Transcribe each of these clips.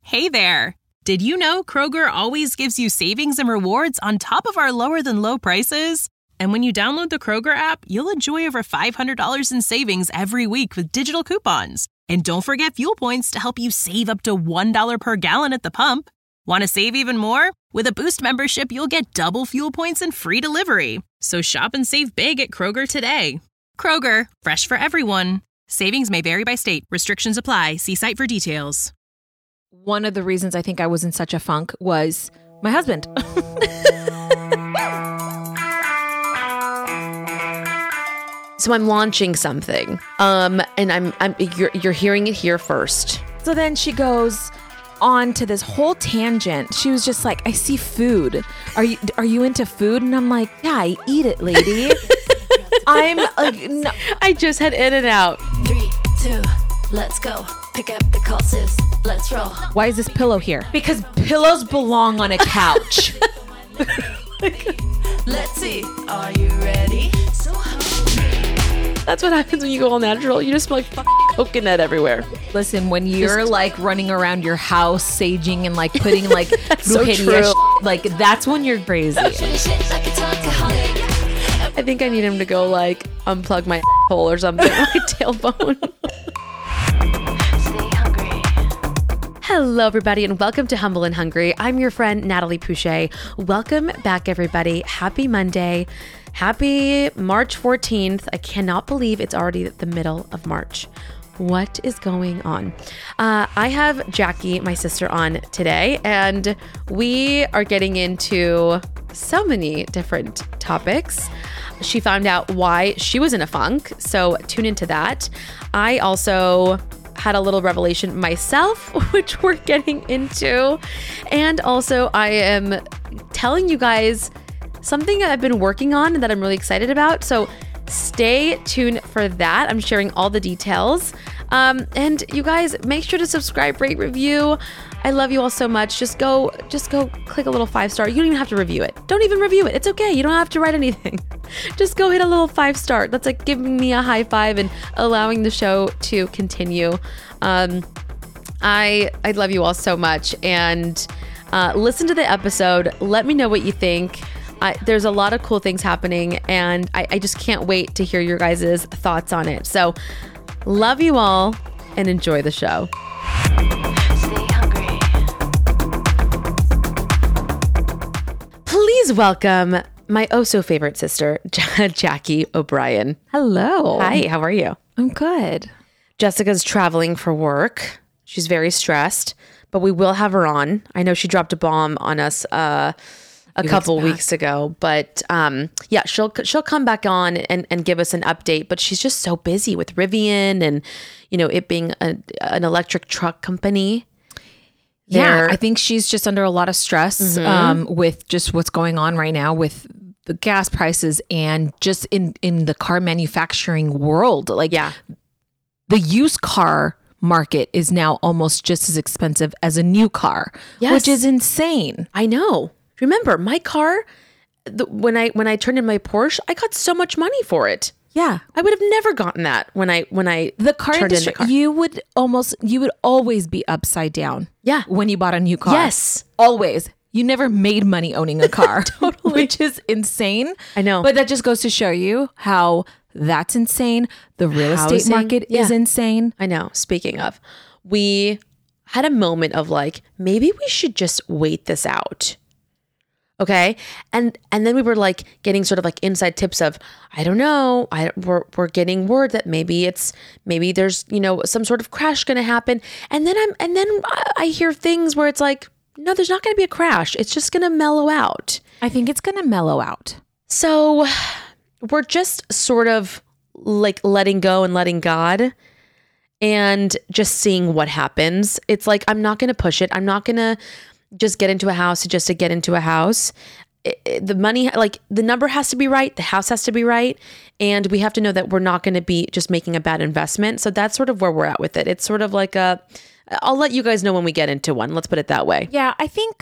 Hey there! Did you know Kroger always gives you savings and rewards on top of our lower-than-low prices? And when you download the Kroger app, you'll enjoy over $500 in savings every week with digital coupons. And don't forget fuel points to help you save up to $1 per gallon at the pump. Want to save even more? With a Boost membership, you'll get double fuel points and free delivery. So shop and save big at Kroger today. Kroger, fresh for everyone. Savings may vary by state. Restrictions apply. See site for details. One of the reasons I think I was in such a funk was my husband. So I'm launching something, and you're hearing it here first. So then she goes on to this whole tangent. She was just like, I see food. Are you into food? And I'm like, yeah, I eat it, lady. I'm like, no. I just had In-N-Out. 3, 2, let's go. Pick up the call, sis. Let's roll. Why is this pillow here? Because pillows belong on a couch. Let's see. Are you ready? So hungry. That's what happens when you go all natural. You just smell like fucking coconut everywhere. Listen, when you're like running around your house, saging and like putting like so brujeria true. like that's when you're crazy. Shit like a talkaholic. I think I need him to go like unplug my hole or something, my tailbone. Stay hungry. Hello, everybody, and welcome to Humble and Hungry. I'm your friend, Natalie Pouchet. Welcome back, everybody. Happy Monday. Happy March 14th. I cannot believe it's already the middle of March. What is going on? I have Jackie, my sister, on today, and we are getting into so many different topics. She found out why she was in a funk, so tune into that. I also had a little revelation myself, which we're getting into. And also I am telling you guys something I've been working on and that I'm really excited about. So stay tuned for that. I'm sharing all the details. And you guys, make sure to subscribe, rate, review. I love you all so much. Just go click a little 5-star. You don't even have to review it. Don't even review it. It's okay. You don't have to write anything. Just go hit a little 5-star. That's like giving me a high five and allowing the show to continue. I love you all so much. And listen to the episode. Let me know what you think. There's a lot of cool things happening, and I just can't wait to hear your guys' thoughts on it. So love you all and enjoy the show. Stay hungry. Please welcome my oh-so-favorite sister, Jackie O'Brien. Hello. Hi, how are you? I'm good. Jessica's traveling for work. She's very stressed, but we will have her on. I know she dropped a bomb on us a couple weeks ago, but yeah, she'll come back on and give us an update, but she's just so busy with Rivian and, you know, it being an electric truck company. Yeah, I think she's just under a lot of stress with just what's going on right now with the gas prices and just in the car manufacturing world. Like, yeah, the used car market is now almost just as expensive as a new car, which is insane. I know. Remember, my car, when I turned in my Porsche, I got so much money for it. Yeah, I would have never gotten that when I the car turned industry. in the car. You would always be upside down. Yeah, when you bought a new car. Yes, always. You never made money owning a car, Totally. which is insane. I know, but that just goes to show you how that's insane. The real estate market is insane. I know. Speaking of, we had a moment of like, maybe we should just wait this out. Okay. And then we were like getting sort of like inside tips of, I don't know. We're getting word that maybe there's, you know, some sort of crash going to happen. And then I hear things where it's like, no, there's not going to be a crash. It's just going to mellow out. I think it's going to mellow out. So we're just sort of like letting go and letting God and just seeing what happens. It's like, I'm not going to push it. I'm not going to just get into a house just to get into a house. The money, like the number has to be right. The house has to be right. And we have to know that we're not going to be just making a bad investment. So that's sort of where we're at with it. It's sort of like I'll let you guys know when we get into one. Let's put it that way. Yeah, I think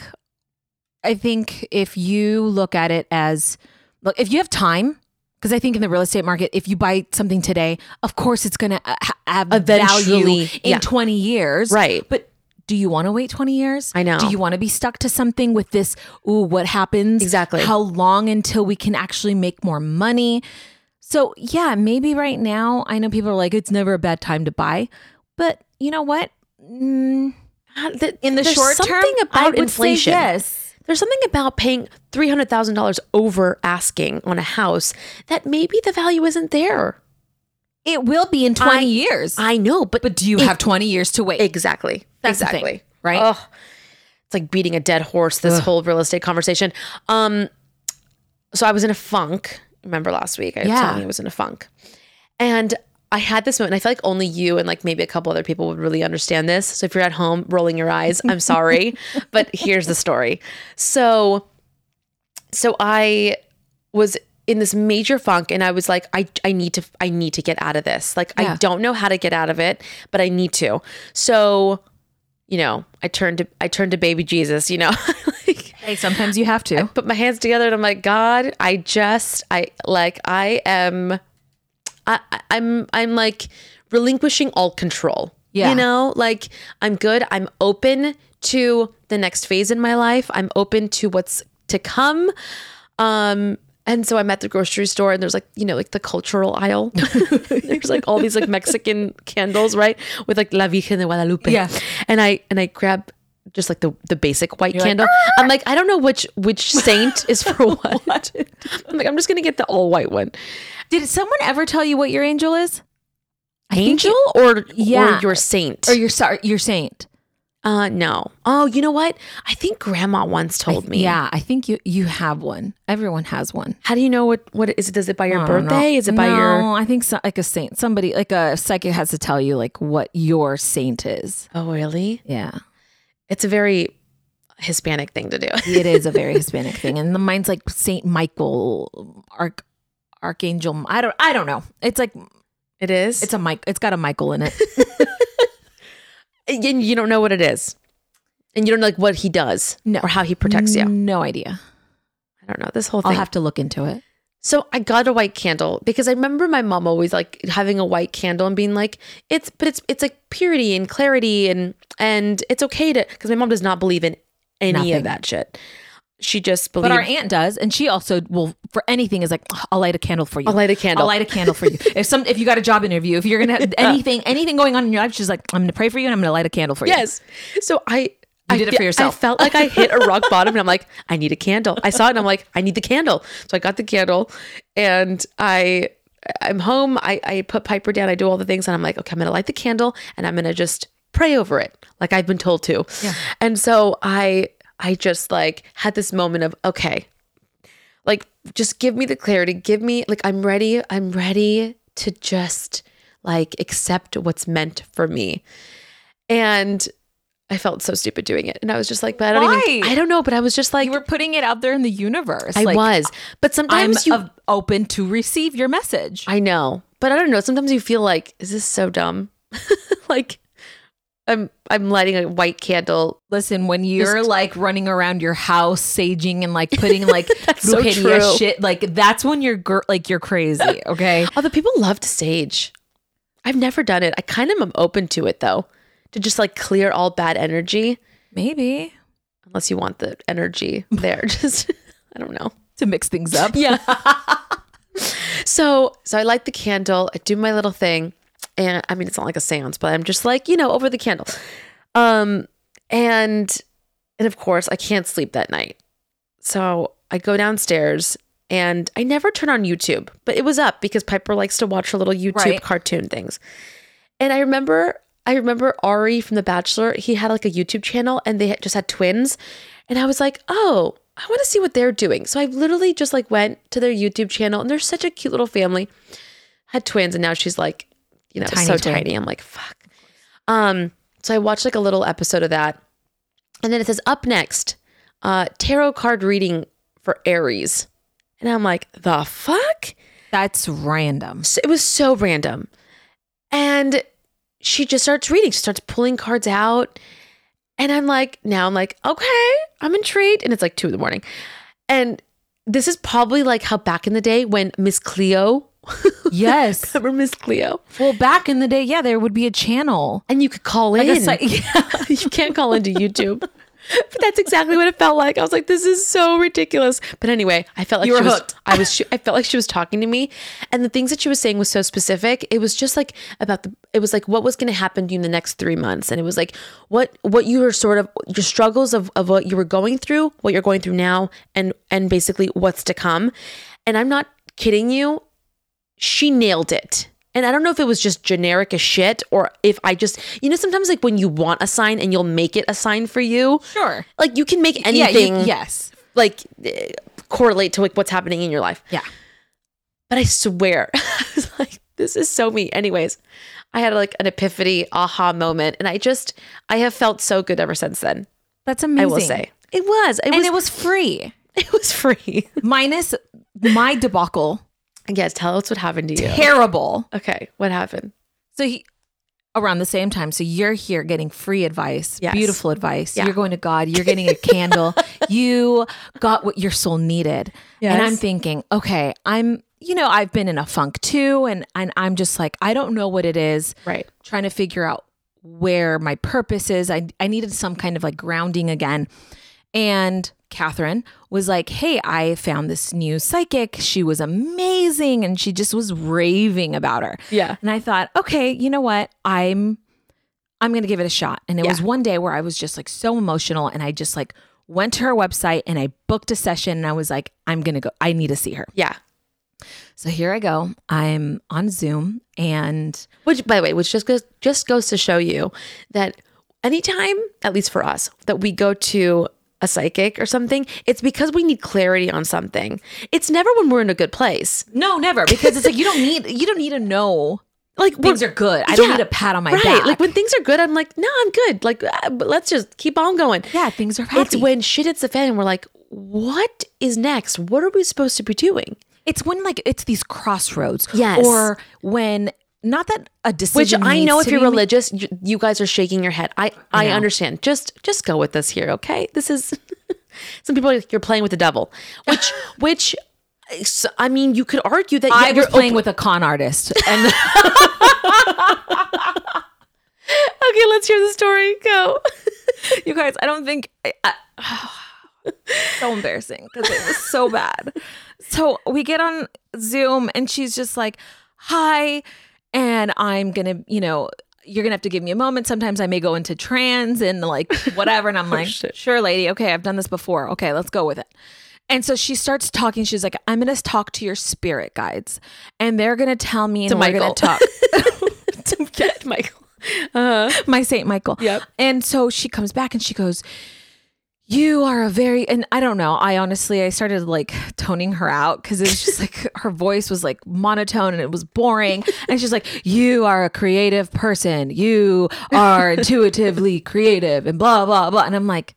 if you look at it as, look, if you have time, because I think in the real estate market, if you buy something today, of course it's going to have Eventually, value in 20 years. Right. But do you want to wait 20 years? I know. Do you want to be stuck to something with this? Ooh, what happens? Exactly. How long until we can actually make more money? So yeah, maybe right now, I know people are like, it's never a bad time to buy. But you know what? In the short term, I would inflation. say yes. There's something about paying $300,000 over asking on a house that maybe the value isn't there. It will be in 20 years. I know, but do you have 20 years to wait? Exactly. That's the thing, exactly. right? Ugh. It's like beating a dead horse, this whole real estate conversation. So I was in a funk. Remember last week? I was telling you I was in a funk. And I had this moment. I feel like only you and like maybe a couple other people would really understand this. So if you're at home rolling your eyes, I'm sorry. But here's the story. So I was in this major funk and I was like, I need to get out of this. Like, I don't know how to get out of it, but I need to. So, you know, I turned to baby Jesus, you know, like, Hey, sometimes you have to. I put my hands together and I'm like, God, I'm like relinquishing all control. Yeah. You know, like I'm good. I'm open to the next phase in my life. I'm open to what's to come. And so I'm at the grocery store and there's like, you know, like the cultural aisle. There's like all these like Mexican candles, right? With like La Virgen de Guadalupe. Yeah. And I grab just like the basic white candle. I'm like, I don't know which saint is for what. I'm like, I'm just going to get the all white one. Did someone ever tell you what your angel is? Angel or your saint? Or your saint? No. Oh, you know what? I think grandma once told me. Yeah, I think you have one. Everyone has one. How do you know what is it? Does it by your birthday? Is it by your... No, I think so, like a saint. Somebody, like a psychic has to tell you like what your saint is. Oh, really? Yeah. It's a very Hispanic thing to do. It is a very Hispanic thing. And mine's like Saint Michael, Archangel. I don't know. It's like... It is? It's got a Michael in it. And you don't know what it is. And you don't know like what he does. No. Or how he protects you. No idea. I don't know. This whole thing. I'll have to look into it. So I got a white candle because I remember my mom always like having a white candle and being like, it's like purity and clarity and it's okay to, because my mom does not believe in any of that shit. She just believes. But our aunt does, and she also will for anything is like, I'll light a candle for you. I'll light a candle. I'll light a candle for you. If you got a job interview, if you're gonna have anything going on in your life, she's like, I'm gonna pray for you and I'm gonna light a candle for you. Yes. So I did it for yourself. I felt like I hit a rock bottom and I'm like, I need a candle. I saw it and I'm like, I need the candle. So I got the candle and I'm home. I put Piper down. I do all the things and I'm like, okay, I'm going to light the candle and I'm going to just pray over it. Like I've been told to. Yeah. And so I just like had this moment of, okay, like just give me the clarity. Give me like, I'm ready to just like accept what's meant for me. And I felt so stupid doing it. And I was just like, but I don't know. But I was just like, you were putting it out there in the universe. I was, but sometimes I'm open to receive your message. I know, but I don't know. Sometimes you feel like, is this so dumb? Like I'm lighting a white candle. Listen, when you're like running around your house, saging and like putting like so true. shit, like that's when you're you're crazy. Okay. Although people love to sage. I've never done it. I kind of am open to it though. To just like clear all bad energy. Maybe. Unless you want the energy there. Just, I don't know. To mix things up. Yeah. So I light the candle. I do my little thing. And I mean, it's not like a seance, but I'm just like, over the candle. And of course, I can't sleep that night. So I go downstairs and I never turn on YouTube. But it was up because Piper likes to watch her little YouTube cartoon things. And I remember Ari from The Bachelor, he had like a YouTube channel and they just had twins. And I was like, oh, I want to see what they're doing. So I literally just like went to their YouTube channel and they're such a cute little family. Had twins and now she's like, tiny. I'm like, fuck. So I watched like a little episode of that. And then it says up next, tarot card reading for Aries. And I'm like, the fuck? That's random. So it was so random. And she just starts reading. She starts pulling cards out. And I'm like, okay, I'm intrigued. And it's like 2 a.m. And this is probably like how back in the day when Miss Cleo, Yes. remember Miss Cleo? Well, back in the day, yeah, there would be a channel. And you could call in. You can't call into YouTube. But that's exactly what it felt like. I was like, this is so ridiculous. But anyway, I felt like You were she was, hooked. I felt like she was talking to me. And the things that she was saying was so specific. It was just like it was like what was going to happen to you in the next 3 months. And it was like what you were sort of, your struggles of what you were going through, what you're going through now, and basically what's to come. And I'm not kidding you. She nailed it. And I don't know if it was just generic as shit or if I just, sometimes like when you want a sign and you'll make it a sign for you. Sure. Like you can make anything yes. like correlate to like what's happening in your life. Yeah. But I swear, I was like, this is so me. Anyways, I had like an epiphany aha moment and I have felt so good ever since then. That's amazing. I will say. It was free. It was free. Minus my debacle. Yes, tell us what happened to you. Terrible. Okay, what happened? So around the same time, so you're here getting free advice, Yes. beautiful advice. Yeah. You're going to God, you're getting a candle. You got what your soul needed. Yes. And I'm thinking, okay, I've been in a funk too. And I'm just like, I don't know what it is. Right. Trying to figure out where my purpose is. I needed some kind of like grounding again. And Catherine was like, hey, I found this new psychic. She was amazing. And she just was raving about her. Yeah. And I thought, okay, you know what? I'm going to give it a shot. And it was Yeah. one day where I was just like so emotional. And I just like went to her website and I booked a session. And I was like, I'm going to go. I need to see her. Yeah. So here I go. I'm on Zoom and Which, by the way, just goes to show you that anytime, at least for us, that we go to a psychic or something, it's because we need clarity on something. It's never when we're in a good place. no, never, because it's like, you don't need to know Like things are good. I don't need a pat on my right. back. Like when things are good, I'm like, no, I'm good. Like, but let's just keep on going. yeah, things are happy. It's when shit hits the fan and we're like, what is next? What are we supposed to be doing? It's when like it's these crossroads. Yes. Or when not that a Which decision. I know needs if to you're be made. religious, you guys are shaking your head. I know. understand. Just go with us here, okay? This is some people are like, you're playing with the devil, which so, I mean, you could argue that I you're was playing with a con artist, and Okay, let's hear the story. Go. you guys, I don't think. So embarrassing because it was so bad. So we get on Zoom and she's just like, hi. And I'm going to, you're going to have to give me a moment. Sometimes I may go into trance and like whatever. And I'm like, sure, lady. Okay, I've done this before. Okay, let's go with it. And so she starts talking. She's like, I'm going to talk to your spirit guides and they're going to tell me and we're Michael. going to talk. Get Michael. My Saint Michael. Yep. And so she comes back and she goes, you are a very, and I don't know. I started like toning her out because it was just like her voice was like monotone and it was boring. And she's like, you are a creative person. You are intuitively creative and blah, blah, blah. And I'm like,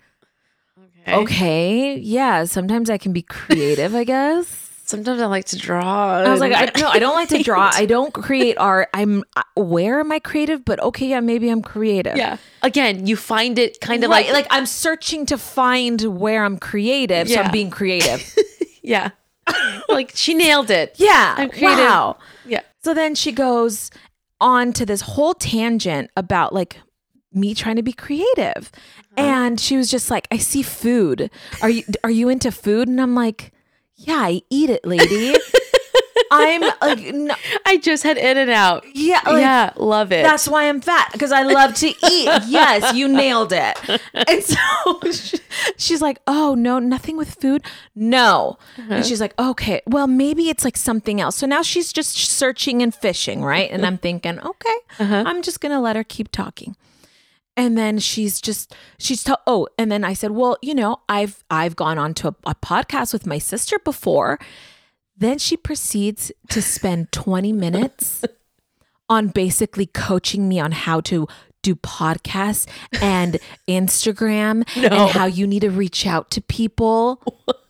okay, yeah, sometimes I can be creative, I guess. Sometimes I like to draw. I was like, I don't like to draw. I don't create art. Where am I creative? But okay, yeah, maybe I'm creative. Yeah. Again, you find it kind of Right, like I'm searching to find where I'm creative, so Yeah. I'm being creative. yeah. Like she nailed it. Yeah. I'm creative. Wow. Yeah. So then she goes on to this whole tangent about like me trying to be creative. And she was just like, I see food. Are you into food? And I'm like, yeah, I eat it, lady. I'm like, no, I just had In-N-Out. yeah, like, Yeah, love it. that's why I'm fat, because I love to eat. Yes, you nailed it. And so she's like, oh, no, nothing with food? No. And she's like, okay, well, maybe it's like something else. So now she's just searching and fishing, right? And I'm thinking, okay, I'm just going to let her keep talking. And then and then I said, well, I've gone on to a podcast with my sister before. Then she proceeds to spend 20 minutes on basically coaching me on how to do podcasts and Instagram and how you need to reach out to people.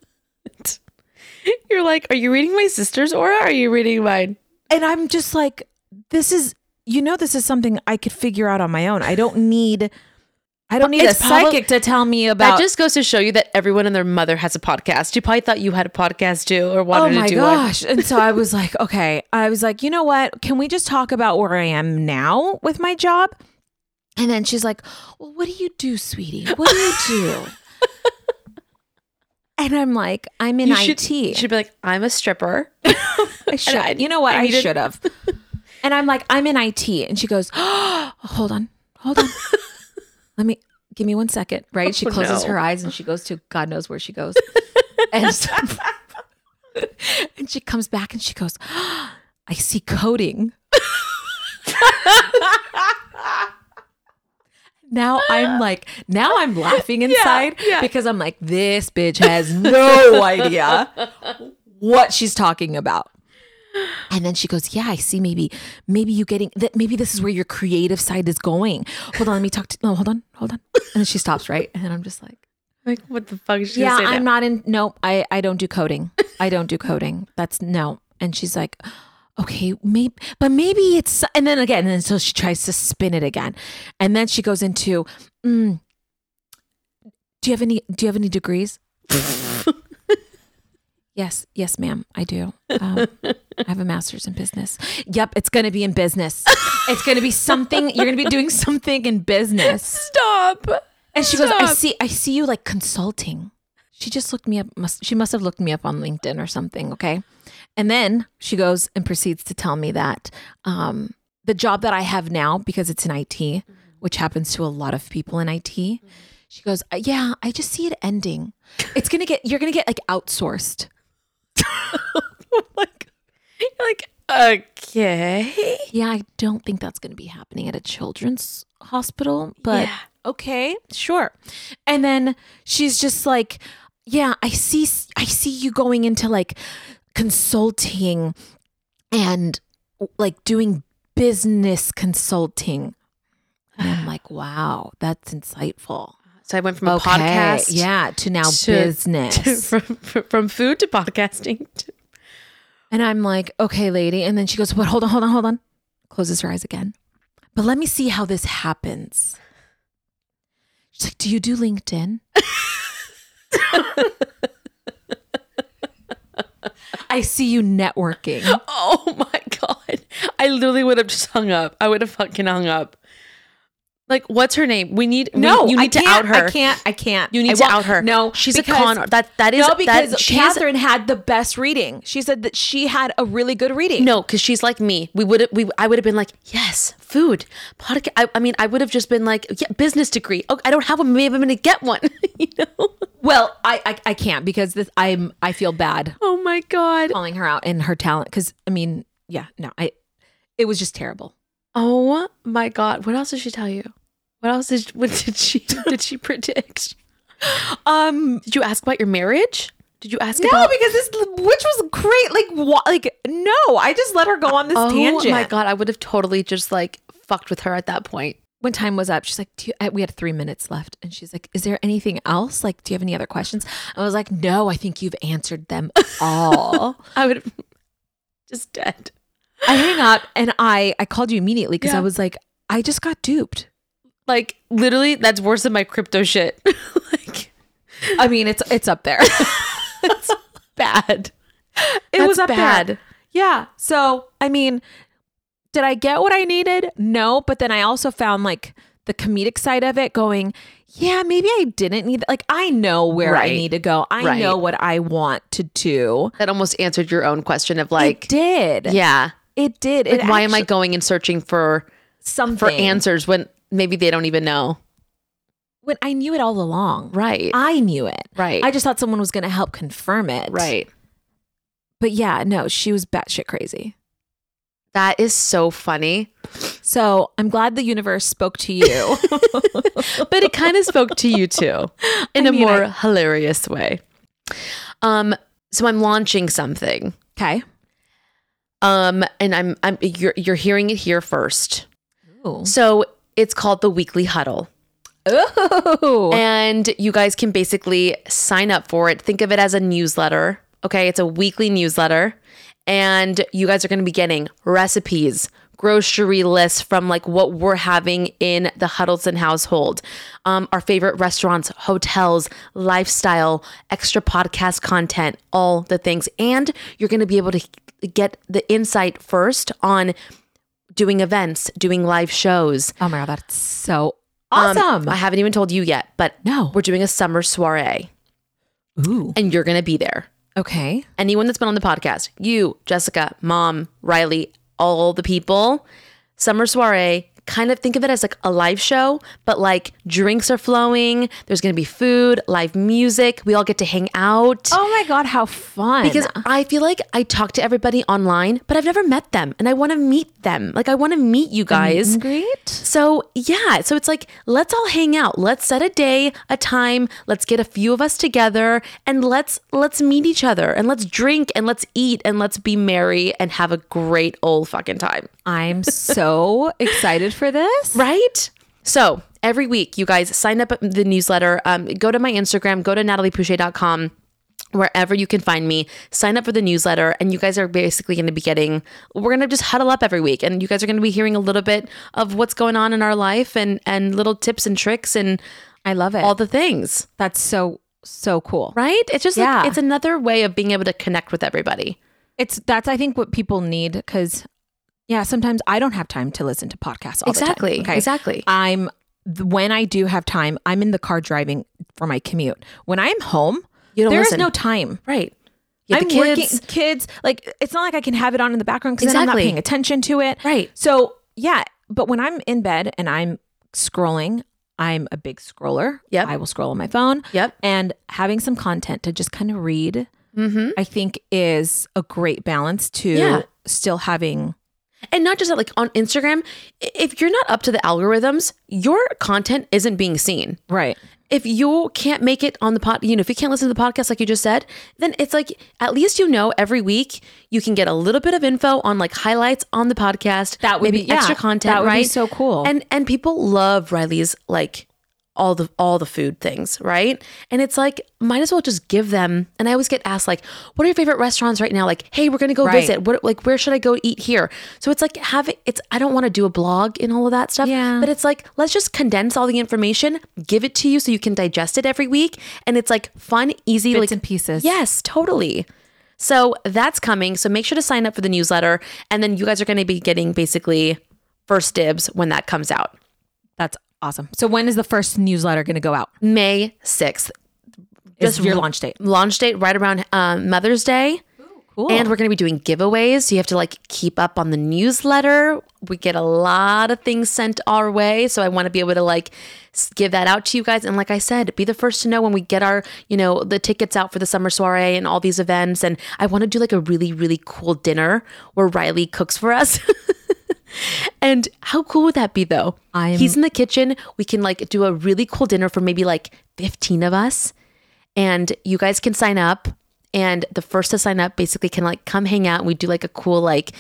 You're like, are you reading my sister's aura or are you reading mine? And I'm just like, this is something I could figure out on my own. I don't need I don't need a It's probably- psychic to tell me about. That just goes to show you that everyone and their mother has a podcast. You probably thought you had a podcast too, or wanted oh my to do gosh. And so I was like, okay. I was like, you know what? Can we just talk about where I am now with my job? And then she's like, well, what do you do, sweetie? What do you do? And I'm like, I'm in You IT. should be like, I'm a stripper. I should. You know what? I should have. And I'm like, I'm in IT. And she goes, oh, hold on. Give me 1 second. Right. She closes her eyes and she goes to God knows where she goes. And, and she comes back and she goes, oh, I see coding. Now I'm laughing inside because I'm like, this bitch has no idea what she's talking about. And then she goes, yeah, I see. Maybe you getting that. Maybe this is where your creative side is going. Hold on. Let me talk to, no, hold on. And then she stops. Right. And then I'm just like, what the fuck is she yeah, gonna say I'm now? not in. Nope. I don't do coding. I don't do coding. That's no. And she's like, okay, maybe it's, and then again, and so she tries to spin it again. And then she goes into, do you have any degrees? Yes, ma'am, I do. I have a master's in business. Yep, it's going to be in business. It's going to be something. You're going to be doing something in business. Stop. And she goes, I see you like consulting. She just looked me up. She must have looked me up on LinkedIn or something. Okay. And then she goes and proceeds to tell me that the job that I have now, because it's in IT, which happens to a lot of people in IT, she goes, yeah, I just see it ending. You're going to get like outsourced. You're like, okay. Yeah, I don't think that's going to be happening at a children's hospital, but Yeah. okay, sure. And then she's just like, yeah, I see you going into like consulting and like doing business consulting. And I'm like, wow, that's insightful. So I went from a podcast, yeah, to now business. from food to podcasting. And I'm like, okay, lady. And then she goes, what? Hold on. Closes her eyes again. But let me see how this happens. She's like, do you do LinkedIn? I see you networking. Oh my God. I literally would have just hung up. I would have fucking hung up. Like, what's her name? You need to out her. I can't. You need to out her. No, she's because, a con. That is no, because she's Catherine had the best reading. She said that she had a really good reading. no, because she's like me. I would have been like, yes, food, podcast. I mean, I would have just been like, yeah, business degree. Oh, I don't have one. Maybe I'm going to get one. You know? Well, I can't because I feel bad Oh my God. calling her out in her talent because I mean, yeah, no, it was just terrible. Oh my God. What else did she tell you? What did she predict? Did you ask about your marriage? Did you ask No, about? because this which was great. No, I just let her go on this tangent. Oh my God. I would have totally just like fucked with her at that point. When time was up, she's like, we had 3 minutes left. And she's like, is there anything else? Like, do you have any other questions? I was like, no, I think you've answered them all. I would have just dead. I hang up and I called you immediately because Yeah. I was like, I just got duped. Like literally, that's worse than my crypto shit. Like, I mean, it's up there. it's bad. It was up bad. there. Yeah. So, I mean, did I get what I needed? No. But then I also found like the comedic side of it going, yeah, maybe I didn't need, like, I know where I Right. need to go. I Right. know what I want to do. That almost answered your own question of like, It did. yeah, It did. like It why am I actually- going and searching for something answers when maybe they don't even know? when I knew it all along. Right. I knew it. Right. I just thought someone was going to help confirm it. Right. But yeah, no, she was batshit crazy. That is so funny. So I'm glad the universe spoke to you. But it kind of spoke to you too in a more hilarious way. So I'm launching something. Okay. And you're hearing it here first. Ooh. So it's called the Weekly Huddle. Oh. And you guys can basically sign up for it. Think of it as a newsletter. Okay. It's a weekly newsletter. And you guys are going to be getting recipes, grocery list from like what we're having in the Huddleston household, our favorite restaurants, hotels, lifestyle, extra podcast content, all the things. And you're going to be able to get the insight first on doing events, doing live shows. Oh my God, that's so awesome. I haven't even told you yet, but No. we're doing a summer soiree. Ooh. And you're going to be there. Okay. Anyone that's been on the podcast, you, Jessica, Mom, Riley, all the people, summer soiree, kind of think of it as like a live show, but like drinks are flowing. There's going to be food, live music. We all get to hang out. Oh my God, how fun. Because I feel like I talk to everybody online, but I've never met them and I want to meet them. Like I want to meet you guys. Great. So yeah, so it's like, let's all hang out. Let's set a day, a time. Let's get a few of us together and let's meet each other and let's drink and let's eat and let's be merry and have a great old fucking time. I'm so excited for this. Right? So every week, you guys sign up at the newsletter. Go to my Instagram, go to nataliepouche.com, wherever you can find me, sign up for the newsletter. And you guys are basically going to be we're going to just huddle up every week. And you guys are going to be hearing a little bit of what's going on in our life and little tips and tricks and I love it. all the things. That's so cool. Right? It's just Yeah. like, it's another way of being able to connect with everybody. That's I think what people need because sometimes I don't have time to listen to podcasts all the time. Exactly. When I do have time, I'm in the car driving for my commute. When I'm home, You don't there's listen. no time. Right. You have I'm the kids. working kids. Like it's not like I can have it on in the background because then I'm not Exactly. paying attention to it. Right. So yeah, but when I'm in bed and I'm scrolling, I'm a big scroller. Yep. I will scroll on my phone. Yep. And having some content to just kind of read, I think is a great balance to Yeah. still having. And not just that, like on Instagram, if you're not up to the algorithms, your content isn't being seen. Right. If you can't make it on the if you can't listen to the podcast like you just said, then it's like at least every week you can get a little bit of info on like highlights on the podcast. That would maybe be extra content. That would right? be so cool. And people love Riley's like all the food things, right? And it's like might as well just give them. And I always get asked like, what are your favorite restaurants right now? Like, hey, we're gonna go Right. visit. What where should I go eat here? So it's like I don't want to do a blog and all of that stuff. Yeah. But it's like let's just condense all the information, give it to you so you can digest it every week, and it's like fun, easy, Bits like and pieces. Yes, totally. So that's coming. So make sure to sign up for the newsletter, and then you guys are going to be getting basically first dibs when that comes out. That's awesome. So when is the first newsletter going to go out? May 6th. Is your launch date? Launch date right around Mother's Day. Cool. And we're going to be doing giveaways. So you have to like keep up on the newsletter. We get a lot of things sent our way. So I want to be able to like give that out to you guys. And like I said, be the first to know when we get our, the tickets out for the summer soiree and all these events. And I want to do like a really, really cool dinner where Riley cooks for us. And how cool would that be though? He's in the kitchen. We can like do a really cool dinner for maybe like 15 of us. And you guys can sign up. And the first to sign up basically can like come hang out. And we do like a cool like,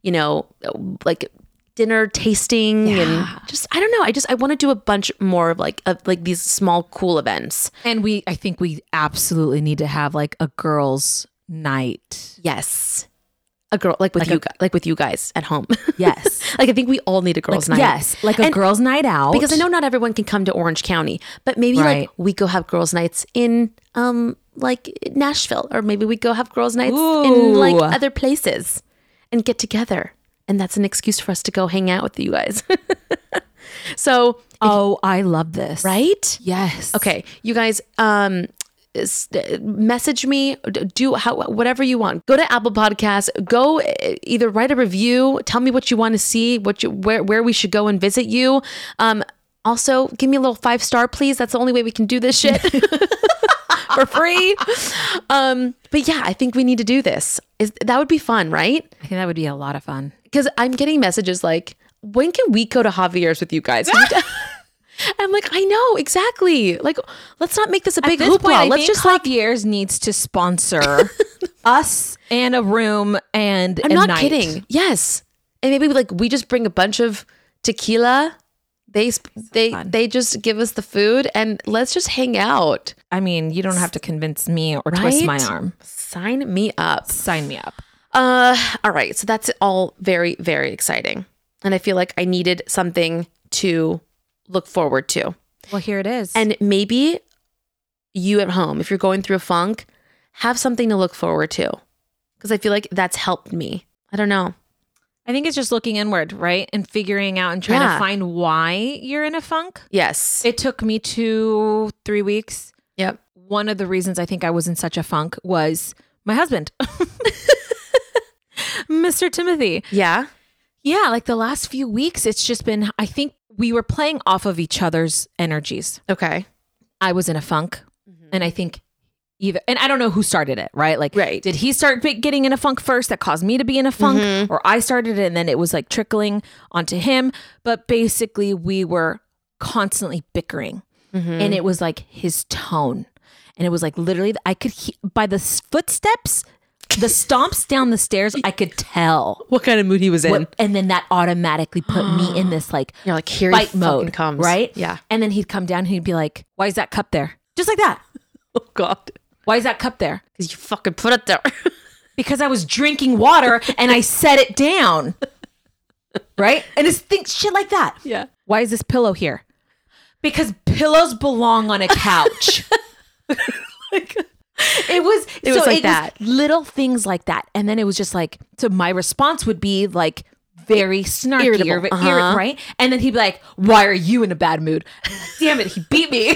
like dinner tasting and just, I don't know. I want to do a bunch more of like these small cool events. And I think we absolutely need to have like a girls' night. Yes. A girl like with you guys at home. Yes. Like I think we all need a girls' night. Yes. Like a girls' night out. Because I know not everyone can come to Orange County, but maybe Right. like we go have girls' nights in like Nashville, or maybe we go have girls' nights in like Ooh. other places and get together. And that's an excuse for us to go hang out with you guys. So, Oh, I love this. right? Yes. Okay, you guys, message me, whatever you want. Go to Apple Podcasts, go either write a review, tell me what you want to see, where we should go and visit you. Also, give me a little 5-star, please. That's the only way we can do this shit for free. But yeah, I think we need to do this. That would be fun, right? I think that would be a lot of fun. Because I'm getting messages like, when can we go to Javier's with you guys? I'm like, I know, exactly. Like, let's not make this a big At this point, hoopla. I Let's think just like, Javier's needs to sponsor us and a room and I'm a not night. kidding. Yes. And maybe like we just bring a bunch of tequila. They just give us the food and let's just hang out. I mean, you don't have to convince me or twist my Right? arm. Sign me up. Sign me up. All right. So that's all very, very exciting. And I feel like I needed something to look forward to. Well, here it is. And maybe you at home, if you're going through a funk, have something to look forward to. Because I feel like that's helped me. I don't know. I think it's just looking inward, right? And figuring out and trying to find why you're in a funk. Yes. It took me 2-3 weeks. Yep. One of the reasons I think I was in such a funk was my husband, Mr. Timothy. Yeah. Yeah, like the last few weeks, it's just been, I think we were playing off of each other's energies. Okay. I was in a funk, and I think and I don't know who started it, right? Like, Right. did he start getting in a funk first that caused me to be in a funk, or I started it and then it was like trickling onto him? But basically, we were constantly bickering, and it was like his tone, and it was like literally, I could by the footsteps, the stomps down the stairs, I could tell What kind of mood he was in. and then that automatically put me in this like You're like, here fight he mode, fucking comes. right? Yeah. And then he'd come down and he'd be like, "Why is that cup there?" Just like that. Oh, God. Why is that cup there? Because you fucking put it there. Because I was drinking water and I set it down. Right? And it's shit like that. Yeah. Why is this pillow here? Because pillows belong on a couch. It was like that. little things like that. And then it was just like, so my response would be like very snarky, Irritable. right? And then he'd be like, "Why are you in a bad mood?" And I'm like, damn it, he beat me.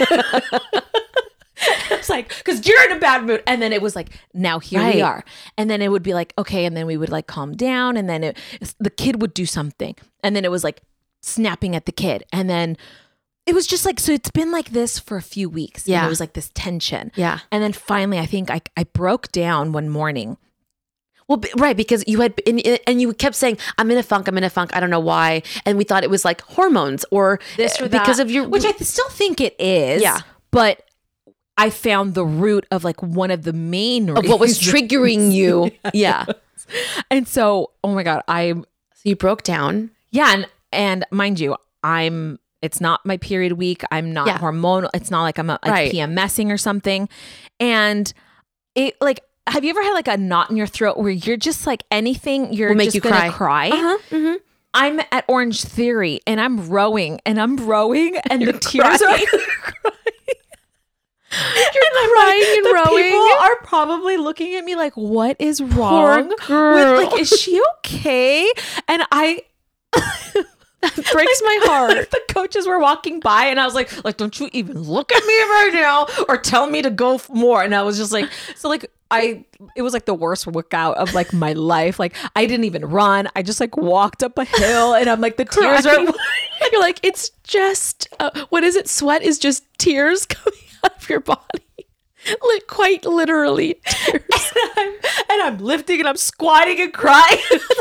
It's like, because you're in a bad mood. And then it was like, now here we Right. are. And then it would be like, okay. And then we would like calm down. And then the kid would do something. And then it was like snapping at the kid. And then it was just like, so it's been like this for a few weeks. Yeah. And it was like this tension. Yeah. And then finally, I think I broke down one morning. Well, right, because you had, and you kept saying, I'm in a funk, I don't know why. And we thought it was like hormones or This or that. because of your, Which I still think it is. Yeah. But I found the root of like one of the main of what was reasons. triggering you. Yeah. And so, oh my God, So you broke down. yeah. And mind you, it's not my period week. I'm not hormonal. It's not like I'm Right. PMSing or something. And it like, have you ever had like a knot in your throat where you're just like anything, you're Will make just you gonna cry? Uh-huh. I'm at Orange Theory and I'm rowing and the tears are You're crying and the rowing. people are probably looking at me like, what is wrong? girl. With, like, is she okay? And That breaks my heart. the coaches were walking by and I was like, don't you even look at me right now or tell me to go more. And I was just like, so like, it was like the worst workout of like my life. Like I didn't even run. I just like walked up a hill and I'm like, the tears are, You're like, it's just, what is it? Sweat is just tears coming out of your body. Like quite literally tears. and I'm lifting and I'm squatting and crying.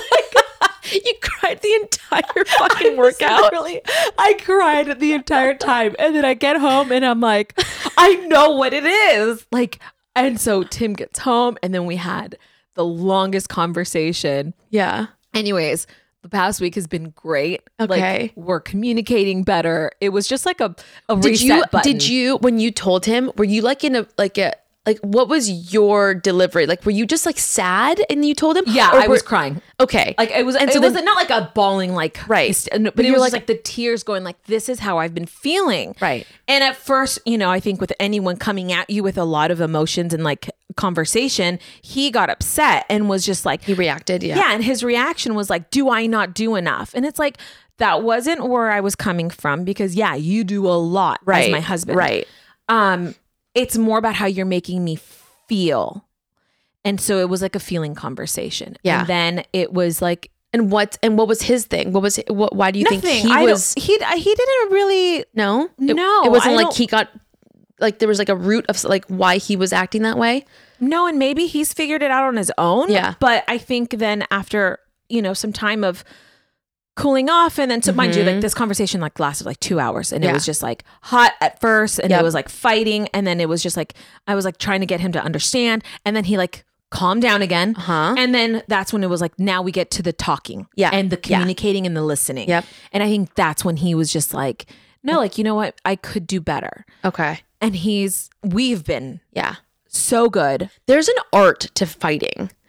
You cried the entire fucking workout. I cried the entire time. And then I get home and I'm like, I know what it is. Like, and so Tim gets home and then we had the longest conversation. Yeah. Anyways, the past week has been great. Okay. Like, we're communicating better. It was just like a Did reset button. Did you, when you told him, were you like in a, like what was your delivery? Like, were you just like sad and you told him? Yeah, Or I was crying. Okay. Like it was, And it so then- wasn't not like a bawling, like Right. but But it you're was like- like the tears going, like this is how I've been feeling, Right. And at first, I think with anyone coming at you with a lot of emotions and like conversation, he got upset and was just like, He reacted. Yeah. yeah, and his reaction was like, "Do I not do enough?" And it's like that wasn't where I was coming from because yeah, you do a lot Right. as my husband, Right. It's more about how you're making me feel. And so it was like a feeling conversation. Yeah. And then it was like And what was his thing? Why do you think nothing. he was? He didn't really. No, No, It wasn't I like don't- he got like there was like a root of like why he was acting that way. No, and maybe he's figured it out on his own. Yeah. But I think then after, some time of cooling off and then so mind you, like this conversation like lasted like 2 hours and it Yeah. was just like hot at first and Yep. it was like fighting and then it was just like I was like trying to get him to understand and then he like calmed down again. Uh-huh. And then that's when it was like now we get to the talking. Yeah. And the Yeah. communicating and the listening. Yep. And I think that's when he was just like, no, like, you know what? I could do better. Okay. And we've been Yeah. so good. There's an art to fighting.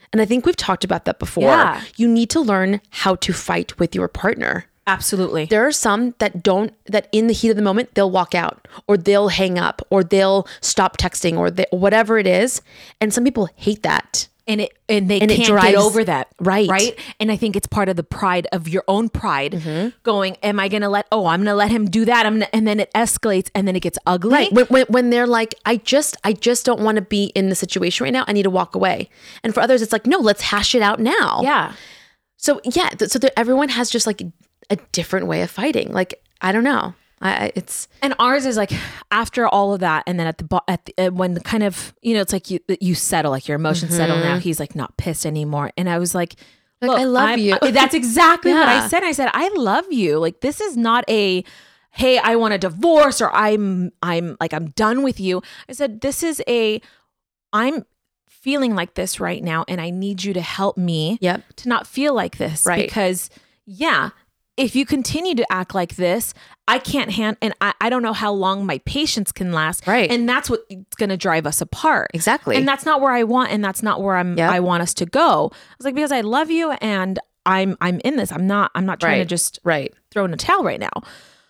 And I think we've talked about that before. Yeah. You need to learn how to fight with your partner. Absolutely. There are some that in the heat of the moment, they'll walk out or they'll hang up or they'll stop texting or whatever it is. And some people hate that. And they it can't drives- get over that. Right. And I think it's part of the pride of your own pride going, am I going to I'm going to let him do that. And then it escalates and then it gets ugly. Right. When they're like, I just don't want to be in the situation right now. I need to walk away. And for others, it's like, no, let's hash it out now. Yeah. So yeah. Everyone has just like a different way of fighting. Like, I don't know. And ours is like after all of that, and then when kind of it's like you settle, like your emotions settle. Now he's like not pissed anymore, and I was like, look, I love you. That's exactly what Yeah. I said. I said I love you. Like this is not a hey, I want a divorce or I'm done with you. I said this is I'm feeling like this right now, and I need you to help me to not feel like this, Right. because if you continue to act like this, I can't and I don't know how long my patience can last. Right. And that's what's going to drive us apart. Exactly. And that's not where I want, and that's not where I want us to go. I was like, because I love you and I'm in this. I'm not trying to just throw in a towel right now.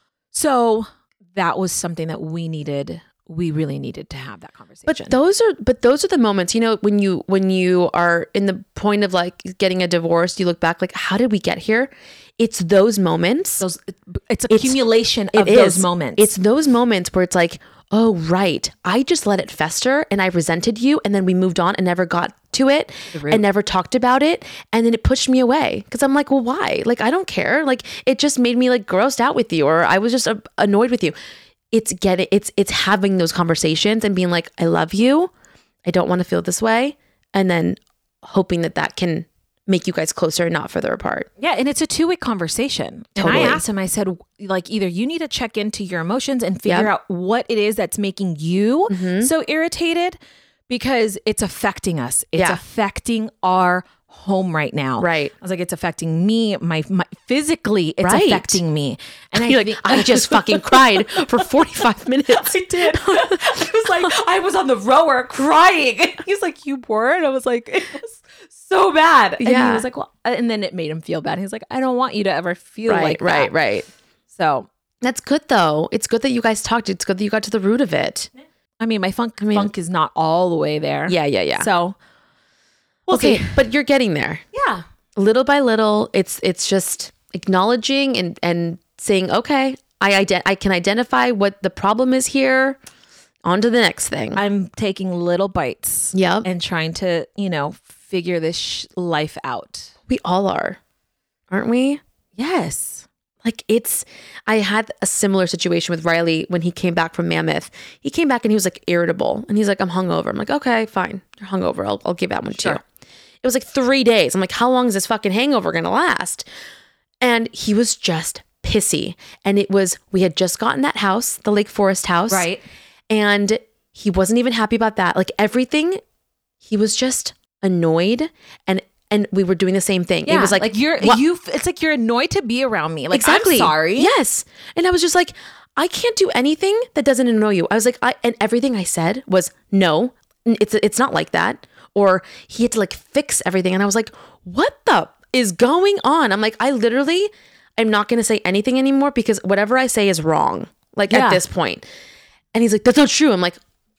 So that was something that we really needed to have that conversation. But those are the moments, when you are in the point of like getting a divorce, you look back like, how did we get here? It's those moments. It's accumulation of those moments. It's those moments where it's like, oh, right. I just let it fester and I resented you. And then we moved on and never got to it and never talked about it. And then it pushed me away because I'm like, well, why? Like, I don't care. Like, it just made me like grossed out with you, or I was just annoyed with you. It's having those conversations and being like, I love you. I don't want to feel this way. And then hoping that can make you guys closer and not further apart. Yeah. And it's a two-way conversation. Totally. And I asked him, I said, like, either you need to check into your emotions and figure out what it is that's making you so irritated, because it's affecting us. It's affecting our home right now. Right. I was like, it's affecting me, my physically, it's affecting me. And I just fucking cried for 45 minutes. I did. I was like, I was on the rower crying. He's like, you were? And I was like, it was so bad. And he was like, well, and then it made him feel bad. He's like, I don't want you to ever feel like that. Right. So that's good though. It's good that you guys talked. It's good that you got to the root of it. I mean, my funk is not all the way there. Yeah. So okay, but you're getting there. Yeah. Little by little, it's just acknowledging and saying, okay, I can identify what the problem is here. On to the next thing. I'm taking little bites. Yep. And trying to, figure this life out. We all are, aren't we? Yes. Like I had a similar situation with Riley when he came back from Mammoth. He came back and he was like irritable and he's like, I'm hungover. I'm like, okay, fine. You're hungover. I'll give that one too. It was like 3 days. I'm like, how long is this fucking hangover going to last? And he was just pissy. And we had just gotten that house, the Lake Forest house. Right. And he wasn't even happy about that. Like everything, he was just annoyed and we were doing the same thing. Yeah, it was like it's like you're annoyed to be around me. Like, exactly. I'm sorry. Yes. And I was just like, I can't do anything that doesn't annoy you. I was like, and everything I said was no, it's not like that. Or he had to like fix everything. And I was like, what the is going on? I'm like, I'm not going to say anything anymore because whatever I say is wrong. Like at this point. And he's like, that's not true. I'm like,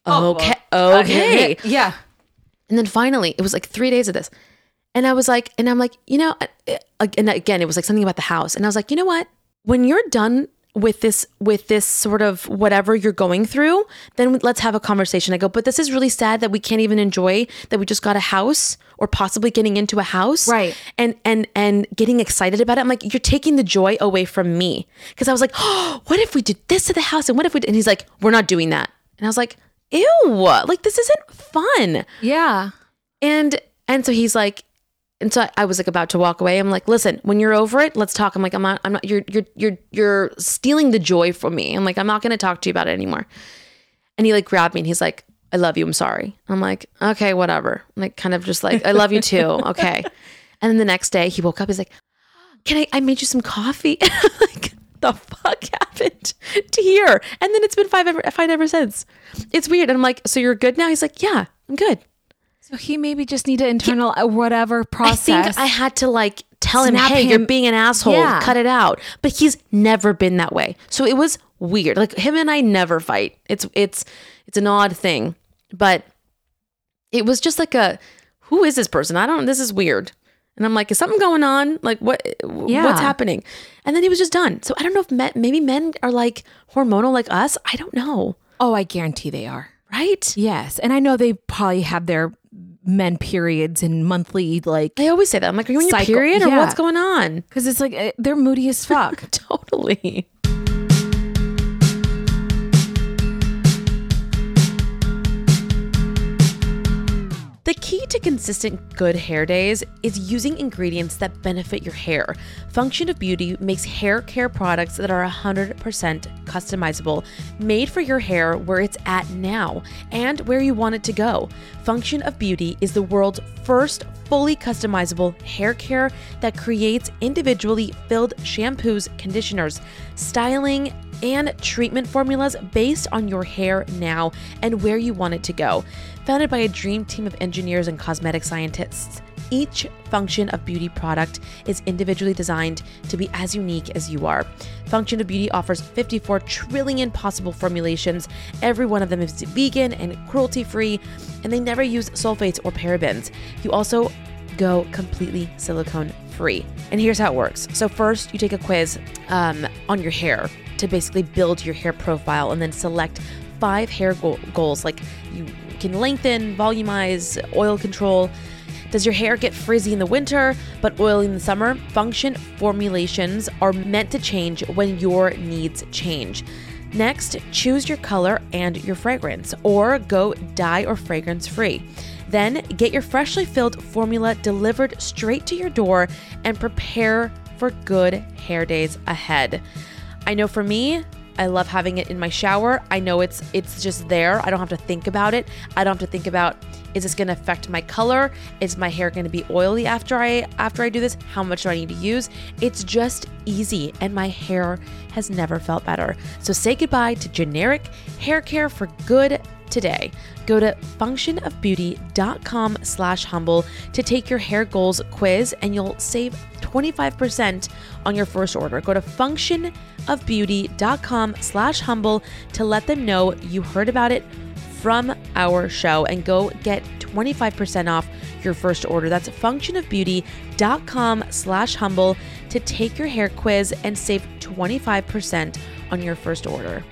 okay. Yeah. And then finally, it was like 3 days of this. And I'm like, and again, it was like something about the house. And I was like, you know what? When you're done with this sort of whatever you're going through, then let's have a conversation. I go, but this is really sad that we can't even enjoy that we just got a house or possibly getting into a house. Right. And getting excited about it. I'm like, you're taking the joy away from me. Cause I was like, oh, what if we did this to the house? And what if and he's like, we're not doing that. And I was like, ew, like this isn't fun. Yeah. And so he's like, and so I was like about to walk away. I'm like, listen, when you're over it, let's talk. I'm like, I'm not, you're stealing the joy from me. I'm like, I'm not going to talk to you about it anymore. And he like grabbed me and he's like, I love you. I'm sorry. I'm like, okay, whatever. I'm like, kind of just like, I love you too. Okay. And then the next day he woke up. He's like, I made you some coffee. Like, the fuck happened to here? And then it's been fine ever since. It's weird. And I'm like, so you're good now? He's like, yeah, I'm good. So he maybe just need to internal whatever process. I think I had to like tell him, Snap hey, him. you're being an asshole. Yeah. Cut it out. But he's never been that way. So it was weird. Like him and I never fight. It's an odd thing. But it was just like who is this person? This is weird. And I'm like, is something going on? Like what's happening? And then he was just done. So I don't know if maybe men are like hormonal like us. I don't know. Oh, I guarantee they are. Right? Yes. And I know they probably have their men periods and monthly, like, They always say that. I'm like, are you on your Cycle. period or Yeah. what's going on? because it's like they're moody as fuck. Totally. The key to consistent good hair days is using ingredients that benefit your hair. Function of Beauty makes hair care products that are 100% customizable, made for your hair where it's at now and where you want it to go. Function of Beauty is the world's first fully customizable hair care that creates individually filled shampoos, conditioners, styling, and treatment formulas based on your hair now and where you want it to go. Founded by a dream team of engineers and cosmetic scientists, each Function of Beauty product is individually designed to be as unique as you are. Function of Beauty offers 54 trillion possible formulations. Every one of them is vegan and cruelty-free, and they never use sulfates or parabens. You also go completely silicone-free. And here's how it works. So first, you take a quiz on your hair to basically build your hair profile and then select 5 hair goals, like you can lengthen, volumize, oil control. Does your hair get frizzy in the winter but oily in the summer? Function formulations are meant to change when your needs change. Next, choose your color and your fragrance, or go dye or fragrance free. Then get your freshly filled formula delivered straight to your door and prepare for good hair days ahead. I know for me, I love having it in my shower. I know it's just there. I don't have to think about it. I don't have to think about, is this going to affect my color? Is my hair going to be oily after I do this? How much do I need to use? It's just easy, and my hair has never felt better. So say goodbye to generic hair care for good today. Go to functionofbeauty.com/humble to take your hair goals quiz, and you'll save 25% on your first order. Go to functionofbeauty.com/humble to let them know you heard about it from our show, and go get 25% off your first order. That's functionofbeauty.com/humble to take your hair quiz and save 25% on your first order.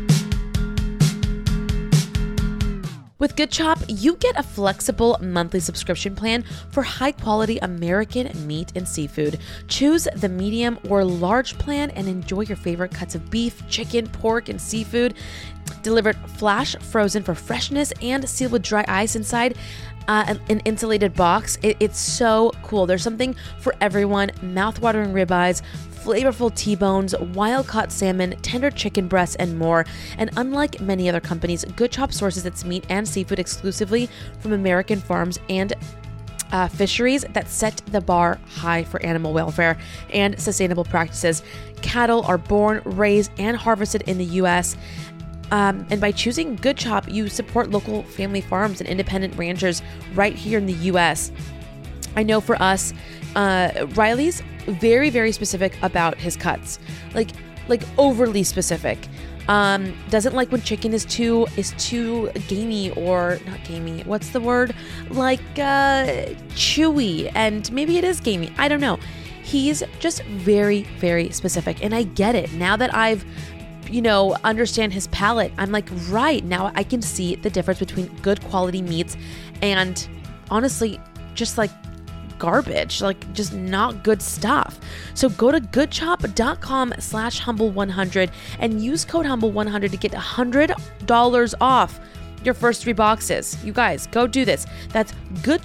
With Good Chop, you get a flexible monthly subscription plan for high-quality American meat and seafood. Choose the medium or large plan and enjoy your favorite cuts of beef, chicken, pork, and seafood, delivered flash frozen for freshness and sealed with dry ice inside an insulated box. It's so cool. There's something for everyone. Mouth-watering ribeyes, flavorful T-bones, wild-caught salmon, tender chicken breasts, and more. And unlike many other companies, Good Chop sources its meat and seafood exclusively from American farms and fisheries that set the bar high for animal welfare and sustainable practices. Cattle are born, raised, and harvested in the U.S., and by choosing Good Chop, you support local family farms and independent ranchers right here in the U.S. I know for us, Riley's very, very specific about his cuts, like overly specific. Doesn't like when chicken is too gamey, or not gamey. What's the word? Like chewy, and maybe it is gamey. I don't know. He's just very, very specific, and I get it now that I've understand his palate. I'm like, right, now I can see the difference between good quality meats and honestly just like garbage, like just not good stuff. So go to goodchop.com/humble100 and use code humble100 to get $100 off your first 3 boxes. You guys, go do this. That's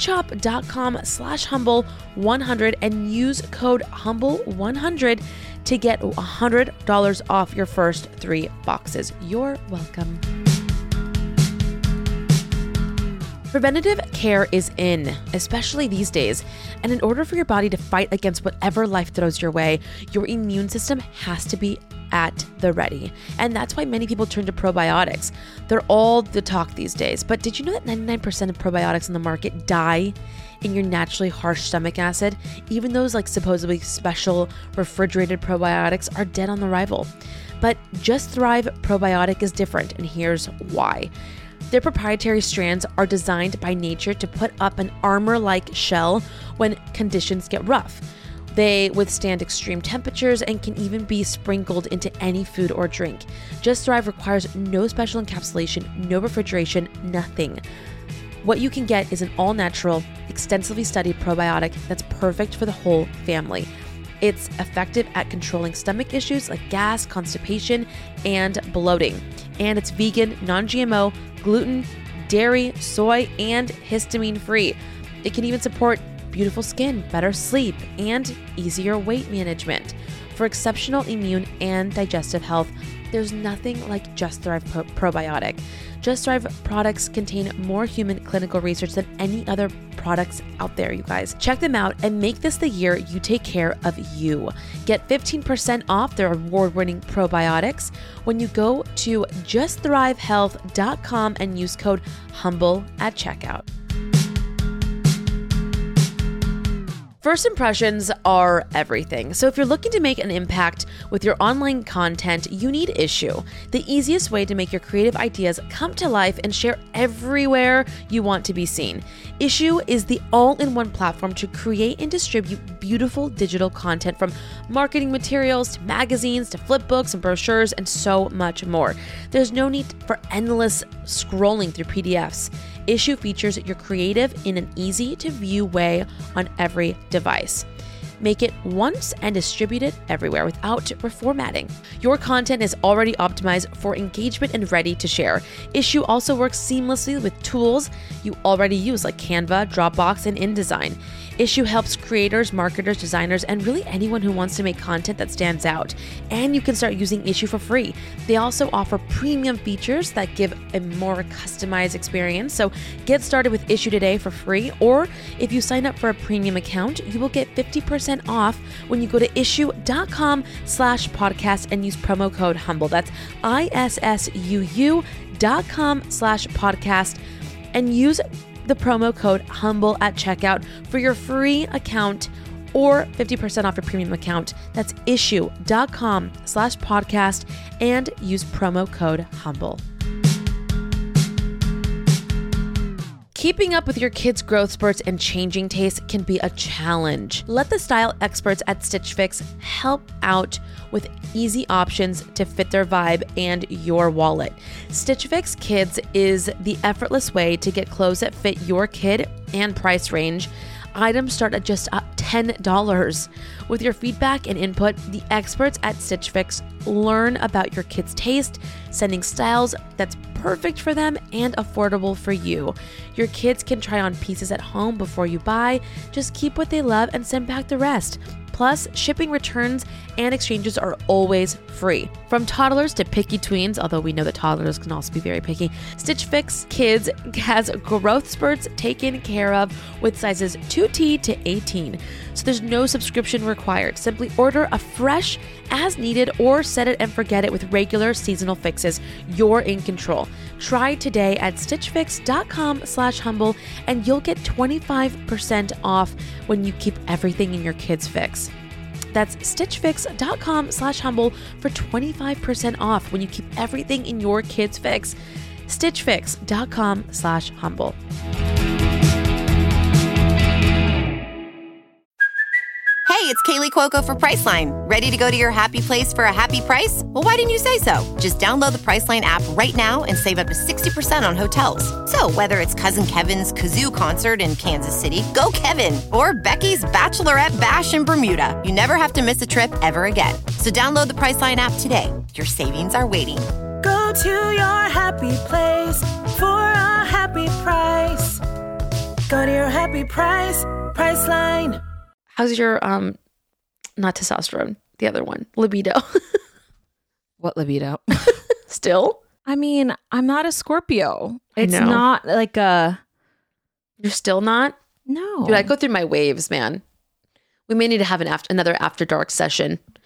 goodchop.com/humble100 and use code humble100 to get $100 off your first 3 boxes. You're welcome. Preventative care is in, especially these days. And in order for your body to fight against whatever life throws your way, your immune system has to be at the ready. And that's why many people turn to probiotics. They're all the talk these days. But did you know that 99% of probiotics in the market die in your naturally harsh stomach acid? Even those like supposedly special refrigerated probiotics are dead on arrival. But Just Thrive Probiotic is different, and here's why. Their proprietary strands are designed by nature to put up an armor-like shell when conditions get rough. They withstand extreme temperatures and can even be sprinkled into any food or drink. Just Thrive requires no special encapsulation, no refrigeration, nothing. What you can get is an all-natural, extensively studied probiotic that's perfect for the whole family. It's effective at controlling stomach issues like gas, constipation, and bloating. And it's vegan, non-GMO, gluten, dairy, soy, and histamine-free. It can even support beautiful skin, better sleep, and easier weight management. For exceptional immune and digestive health, there's nothing like Just Thrive Probiotic. Just Thrive products contain more human clinical research than any other products out there, you guys. Check them out and make this the year you take care of you. Get 15% off their award-winning probiotics when you go to justthrivehealth.com and use code HUMBLE at checkout. First impressions are everything. So if you're looking to make an impact with your online content, you need Issuu, the easiest way to make your creative ideas come to life and share everywhere you want to be seen. Issuu is the all-in-one platform to create and distribute beautiful digital content, from marketing materials to magazines to flipbooks and brochures and so much more. There's no need for endless scrolling through PDFs. Issuu features your creative in an easy-to-view way on every device. Make it once and distribute it everywhere without reformatting. Your content is already optimized for engagement and ready to share. Issuu also works seamlessly with tools you already use like Canva, Dropbox, and InDesign. Issuu helps creators, marketers, designers, and really anyone who wants to make content that stands out. And you can start using Issuu for free. They also offer premium features that give a more customized experience. So get started with Issuu today for free. Or if you sign up for a premium account, you will get 50% off when you go to issuu.com/podcast and use promo code HUMBLE. That's ISSUU.com/podcast and use the promo code HUMBLE at checkout for your free account or 50% off your premium account. That's issuu.com/podcast and use promo code HUMBLE. Keeping up with your kids' growth spurts and changing tastes can be a challenge. Let the style experts at Stitch Fix help out with easy options to fit their vibe and your wallet. Stitch Fix Kids is the effortless way to get clothes that fit your kid and price range. Items start at just $10. With your feedback and input, the experts at Stitch Fix learn about your kids' taste, sending styles that's perfect for them and affordable for you. Your kids can try on pieces at home before you buy. Just keep what they love and send back the rest. Plus, shipping, returns, and exchanges are always free. From toddlers to picky tweens, although we know that toddlers can also be very picky, Stitch Fix Kids has growth spurts taken care of with sizes 2T to 18. So there's no subscription required. Simply order a fresh as needed or set it and forget it with regular seasonal fixes. You're in control. Try today at stitchfix.com/humble and you'll get 25% off when you keep everything in your kids' fix. That's stitchfix.com/humble for 25% off when you keep everything in your kids' fix. stitchfix.com/humble. Hey, it's Kaylee Cuoco for Priceline. Ready to go to your happy place for a happy price? Well, why didn't you say so? Just download the Priceline app right now and save up to 60% on hotels. So whether it's Cousin Kevin's Kazoo Concert in Kansas City, go Kevin, or Becky's Bachelorette Bash in Bermuda, you never have to miss a trip ever again. So download the Priceline app today. Your savings are waiting. Go to your happy place for a happy price. Go to your happy price, Priceline. How's your, not testosterone, the other one, libido? What libido? Still? I mean, I'm not a Scorpio. It's know. not like a... You're still not? No. Dude, I go through my waves, man. We may need to have another after dark session.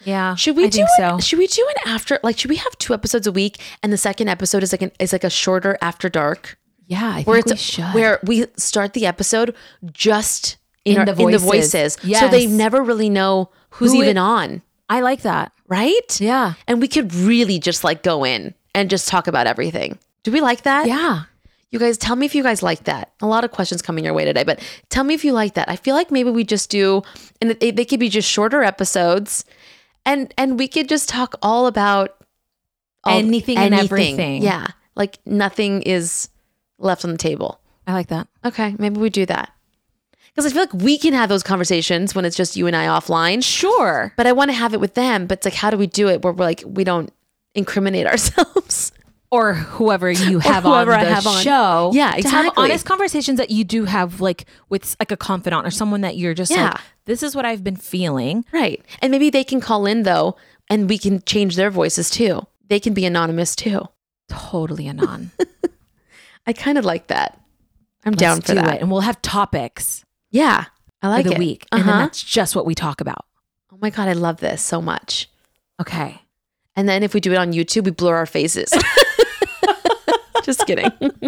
Yeah. Should we I think so. Should we do an after? Like, should we have 2 episodes a week, and the second episode is like a shorter after dark, Yeah, I where think we should. where we start the episode just in the the voices. voices, so they Yes. never really know who's Who even it- on, I like that. right? Yeah. And we could really just like go in and just talk about everything. Do we like that? Yeah. You guys, tell me if you guys like that. A lot of questions coming your way today, but tell me if you like that. I feel like maybe we just do, and they could be just shorter episodes, and we could just talk all about Anything and everything. Yeah, like nothing is left on the table. I like that. Okay, maybe we do that because I feel like we can have those conversations when it's just you and I offline. Sure. But I want to have it with them. But it's like, how do we do it where we're like we don't incriminate ourselves? Or whoever you have on whoever I the have on. show. Yeah, To have exactly. honest conversations that you do have like with like a confidant or someone that you're just Yeah. like, this is what I've been feeling. Right. And maybe they can call in though, and we can change their voices too. They can be anonymous too. Totally anon. I kind of like that. I'm down Let's for do that. it. And we'll have topics Yeah. I like for the it. week. And then Uh-huh. that's just what we talk about. Oh my God, I love this so much. Okay. And then if we do it on YouTube, we blur our faces. Just kidding.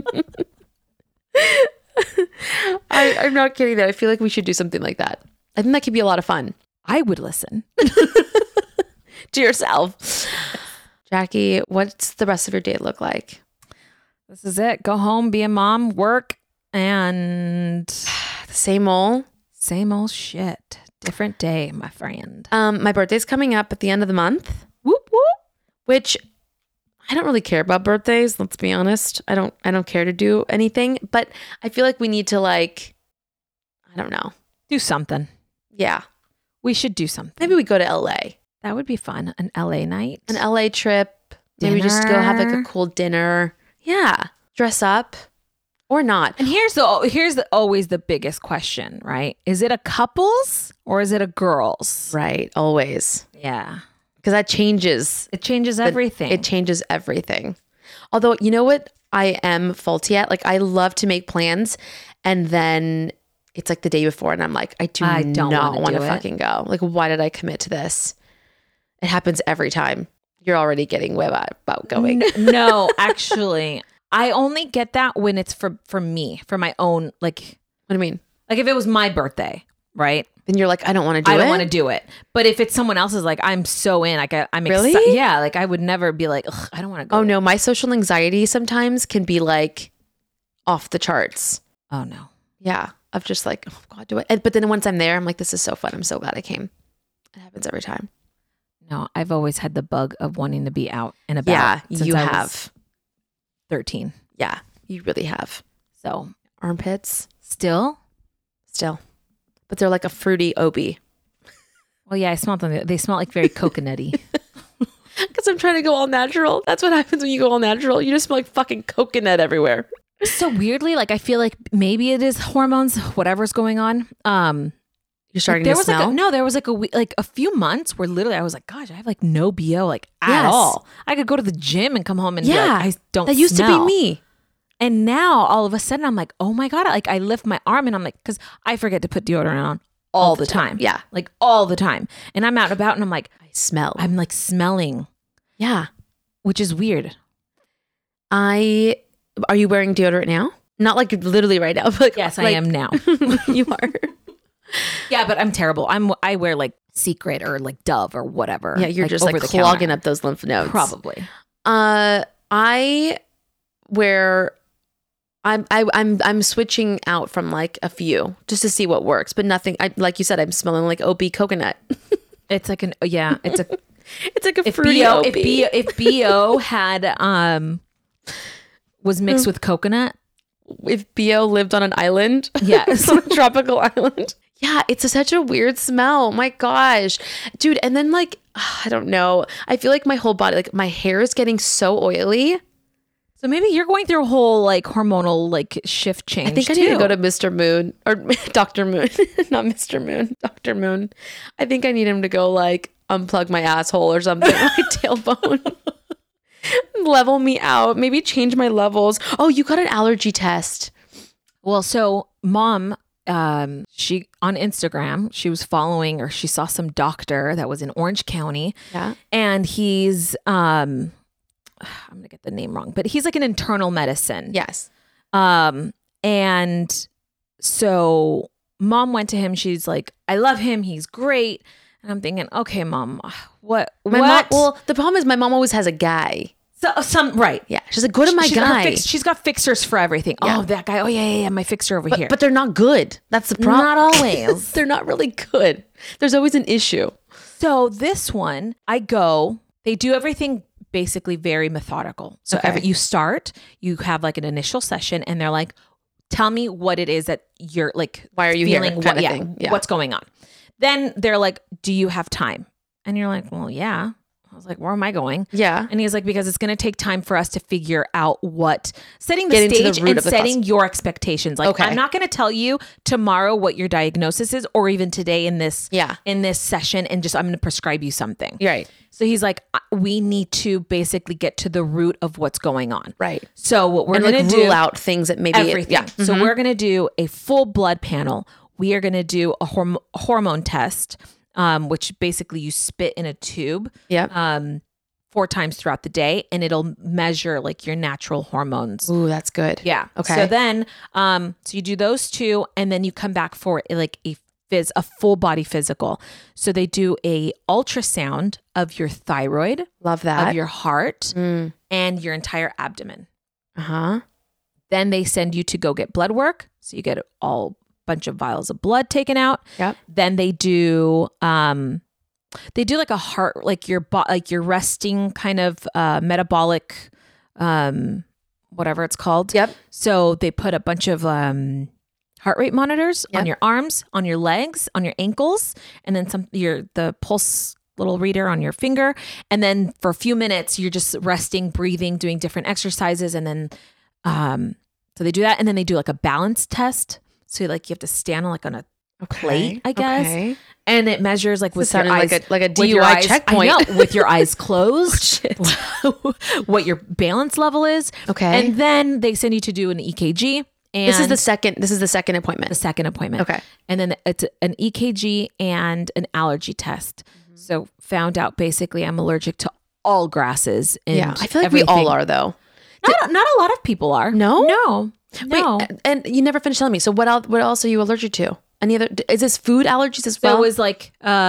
I'm not kidding though. I feel like we should do something like that. I think that could be a lot of fun. I would listen. To yourself. Jackie, what's the rest of your day look like? This is it. Go home, be a mom, work, and The same old. same old shit. Different day, my friend. My birthday's coming up at the end of the month, Whoop whoop. which I don't really care about birthdays. Let's be honest. I don't care to do anything, but I feel like we need to like, I don't know. Do something. Yeah. We should do something. Maybe we go to LA, That would be fun. An LA night. an LA trip. Maybe just go have like a Dinner. cool dinner. Yeah. Dress up or not. And here's always the biggest question, right? Is it a couples or is it a girls? Right. Always. Yeah. Because that changes. It changes everything. It changes everything. Although, you know what I am faulty at? Like, I love to make plans and then it's like the day before and I'm like, I don't wanna want to do it. fucking go. Like, why did I commit to this? It happens every time. You're already getting web about going. No, actually, I only get that when it's for me, for my own, like What do you mean? if it was my birthday, right? Then you're like, I don't want to do it. I don't want to do it. But if it's someone else's, like I'm so in, like I'm Really? yeah, like I would never be like, ugh, I don't want to go. Oh no, my social anxiety sometimes can be like off the charts. Oh no. Yeah. Of just like, oh God, do it. But then once I'm there, I'm like, this is so fun. I'm so glad I came. It happens every time. No, I've always had the bug of wanting to be out and about. Yeah, since you I was have. 13. Yeah, you really have. So Armpits still, still. But they're like a fruity Obi. well, yeah, I smelled them. They smell like very coconutty. Because I'm trying to go all natural. That's what happens when you go all natural. You just smell like fucking coconut everywhere. So weirdly, like I feel like maybe it is hormones, whatever's going on. You're starting There to was smell? there was like a few months where literally I was like, gosh, I have like no BO like at Yes. all. I could go to the gym and come home and be Yeah. like, I don't. That used smell. to be me. And now all of a sudden I'm like, oh my God, like I lift my arm and I'm like, because I forget to put deodorant on all the time. Yeah. Like all the time. And I'm out and about and I'm like, I smell. I'm like smelling, yeah. which is weird. Are you wearing deodorant now? Not like literally right now, but Yes, I like- am now. You are. Yeah, but I'm terrible. I wear like Secret or like Dove or whatever. Yeah, you're just like over the clogging counter. up those lymph nodes. Probably. I wear. I'm switching out from like a few just to see what works, but nothing. Like you said, I'm smelling like OB coconut. It's like it's a It's like a if fruity BO OB. if BO had was mixed with coconut. If BO lived on an island, Yes. on a tropical island. Yeah, it's such a weird smell. My gosh, dude. And then like, I don't know. I feel like my whole body, like my hair is getting so oily. So maybe you're going through a whole like hormonal like shift change. I think I need to go to Mr. Moon or Dr. Moon, not Mr. Moon, Dr. Moon. I think I need him to go like unplug my asshole or something, my tailbone, level me out, maybe change my levels. Oh, you got an allergy test. Well, so mom she on Instagram, she was following, or she saw some doctor that was in Orange County. Yeah. And he's, I'm going to get the name wrong, but he's like an internal medicine. Yes. And so mom went to him. She's like, I love him. He's great. And I'm thinking, okay, mom, what? Mom, well, the problem is my mom always has a guy. So right. Yeah. She's like, go to my guy. She's got fixers for everything. Yeah. Oh, that guy. Oh, yeah, my fixer over here. But they're not good. That's the problem. Not always. They're not really good. There's always an issue. So this one, they do everything basically very methodical. So you start, you have like an initial session, and they're like, tell me what it is that you're like, why are you feeling, here? Kind of thing. Yeah. What's going on? Then they're like, do you have time? And you're like, well, yeah. I was like, where am I going? Yeah. And he's like, because it's going to take time for us to figure out setting the stage and setting your expectations. Like, I'm not going to tell you tomorrow what your diagnosis is, or even today in this session, and I'm going to prescribe you something. Right. So he's like, we need to basically get to the root of what's going on. Right. So what we're going to do, rule out things that maybe everything. So we're going to do a full blood panel. We are going to do a hormone test. Which basically you spit in a tube 4 times throughout the day, and it'll measure like your natural hormones. Ooh, that's good. Yeah. Okay. So then, so you do those 2, and then you come back for like a full body physical. So they do a ultrasound of your thyroid, love that, of your heart, and your entire abdomen. Uh-huh. Then they send you to go get blood work. So you get bunch of vials of blood taken out. Yep. Then they do like a heart, like your resting kind of metabolic, whatever it's called. Yep. So they put a bunch of heart rate monitors on your arms, on your legs, on your ankles, and then the pulse little reader on your finger. And then for a few minutes, you're just resting, breathing, doing different exercises. And then, so they do that. And then they do like a balance test. So like you have to stand on a plate, I guess. Okay. And it measures like with your eyes, like a DUI checkpoint. I know, with your eyes closed, what your balance level is. Okay. And then they send you to do an EKG. And this is the second appointment. The second appointment. Okay. And then it's an EKG and an allergy test. Mm-hmm. So found out basically I'm allergic to all grasses. And I feel like we all are though. Not a lot of people are. No. No. Wait, and you never finished telling me. So what else are you allergic to? Any other? Is this food allergies as well? So it was like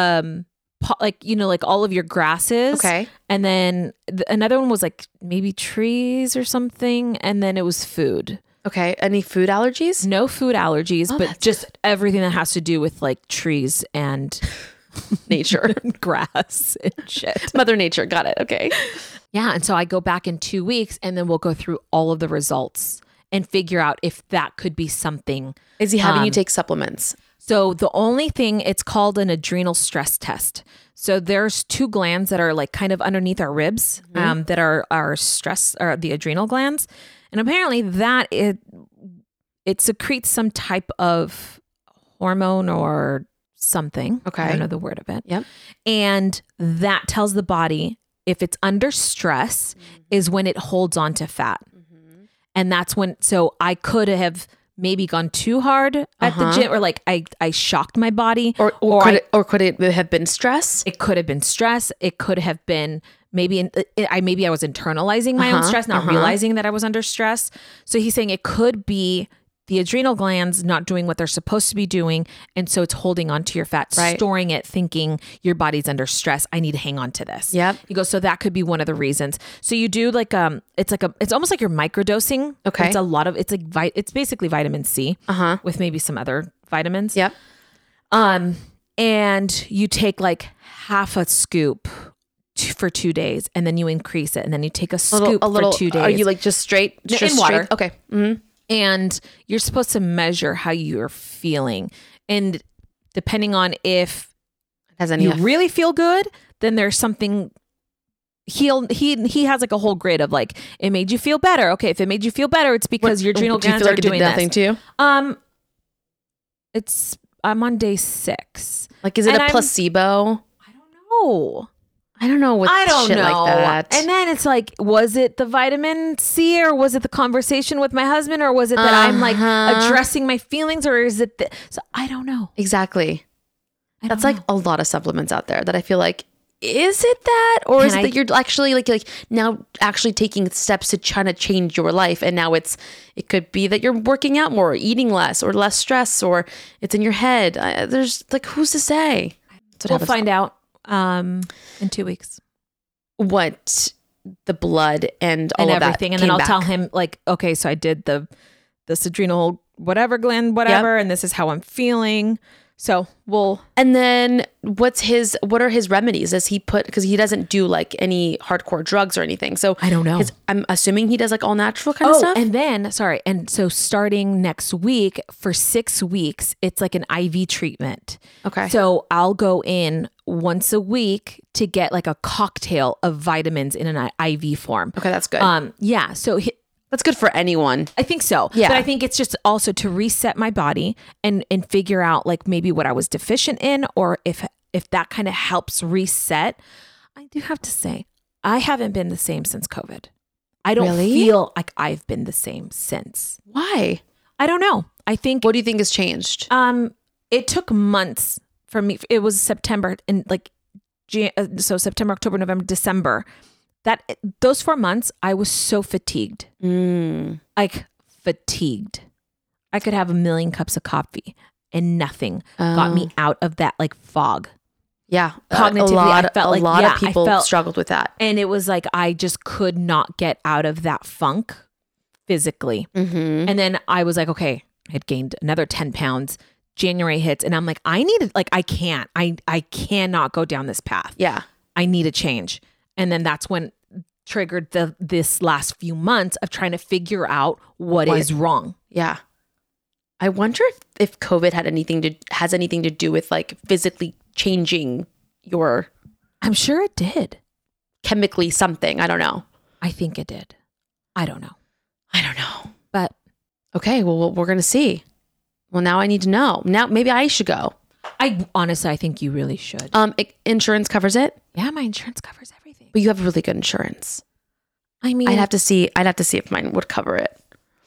all of your grasses. Okay. And then another one was like maybe trees or something. And then it was food. Okay. Any food allergies? No food allergies, but just everything that has to do with like trees and nature, grass and shit. Mother Nature. Got it. Okay. Yeah. And so I go back in 2 weeks, and then we'll go through all of the results and figure out if that could be something. Is he having you take supplements? So the only thing, it's called an adrenal stress test. So there's 2 glands that are like kind of underneath our ribs, that are our stress, or the adrenal glands. And apparently that it secretes some type of hormone or something. Okay. I don't know the word of it. Yep. And that tells the body if it's under stress is when it holds on to fat. And that's when, so I could have maybe gone too hard at the gym, or like I shocked my body. Or could it have been stress? It could have been stress. It could have been maybe I was internalizing my own stress, not realizing that I was under stress. So he's saying it could be the adrenal glands not doing what they're supposed to be doing. And so it's holding on to your fat, storing it, thinking your body's under stress. I need to hang on to this. Yep. He goes, so that could be one of the reasons. So you do like, it's almost like you're microdosing. Okay. It's basically vitamin C with maybe some other vitamins. Yep. And you take like half a scoop for 2 days, and then you increase it. And then you take a scoop for 2 days. Are you like just straight? In water. Okay. Mm-hmm. And you're supposed to measure how you're feeling. And depending on if you really feel good, then there's something he has like a whole grid of like, it made you feel better. Okay. If it made you feel better, it's because your adrenal glands are doing nothing to you. I'm on day 6. Like, is it a placebo? I don't know. I don't know with I don't shit know. like that. And then it's like, was it the vitamin C, or was it the conversation with my husband, or was it that I'm like addressing my feelings, or is it so I don't know. Exactly. I That's don't like a lot of supplements out there that I feel like, is it that, or is it that you're actually like now actually taking steps to try to change your life, and now it could be that you're working out more, or eating less, or less stress, or it's in your head. There's like, who's to say? We'll find out in 2 weeks. What the blood and all and of everything, that and then I'll came tell back. him like, okay, so I did the adrenal whatever gland whatever, and this is how I'm feeling. So we'll. And then what are his remedies? Does he because he doesn't do like any hardcore drugs or anything. So I don't know. I'm assuming he does like all natural kind of stuff. And then, and so starting next week for 6 weeks, it's like an IV treatment. Okay. So I'll go in once a week to get like a cocktail of vitamins in an IV form. Okay, that's good. Yeah. So That's good for anyone. I think so. Yeah. But I think it's just also to reset my body and figure out like maybe what I was deficient in, or if that kind of helps reset. I do have to say, I haven't been the same since COVID. I don't feel like I've been the same since. Why? I don't know. I think What do you think has changed? it took months for me. It was September and like so September, October, November, December. Those 4 months, I was so fatigued. Like fatigued. I could have 1 million cups of coffee and nothing got me out of that like fog. Yeah. Cognitively, a lot of people struggled with that. And it was like, I just could not get out of that funk physically. Mm-hmm. And then I was like, okay, I had gained another 10 pounds. January hits and I'm like, I cannot go down this path. Yeah. I need a change. And then that's when triggered this last few months of trying to figure out what is wrong. Yeah. I wonder if COVID has anything to do with like physically changing your. I'm sure it did. Chemically something. I don't know. I think it did. I don't know. But okay, well, we're going to see. Well, now I need to know. Now maybe I should go. I think you really should. Insurance covers it? Yeah, my insurance covers everything. But you have really good insurance. I mean, I'd have to see if mine would cover it.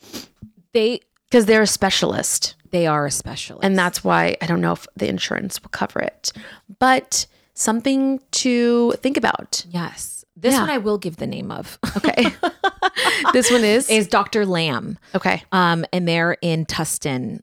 Because they're a specialist. They are a specialist. And that's why I don't know if the insurance will cover it. But something to think about. Yes. This one I will give the name of. Okay. This one is Dr. Lamb. Okay. And they're in Tustin,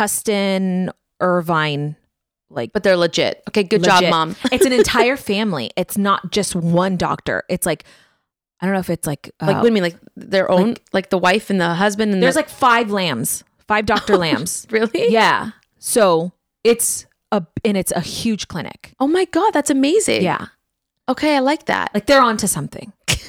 Irvine. But they're legit. Okay, good job, Mom. It's an entire family. It's not just one doctor. It's like, I don't know if it's like what do you mean? Like their own, like the wife and the husband? And there's like 5 lambs, 5 Dr. Lambs. Really? Yeah. So it's a huge clinic. Oh my God, that's amazing. Yeah. Okay, I like that. Like they're onto something.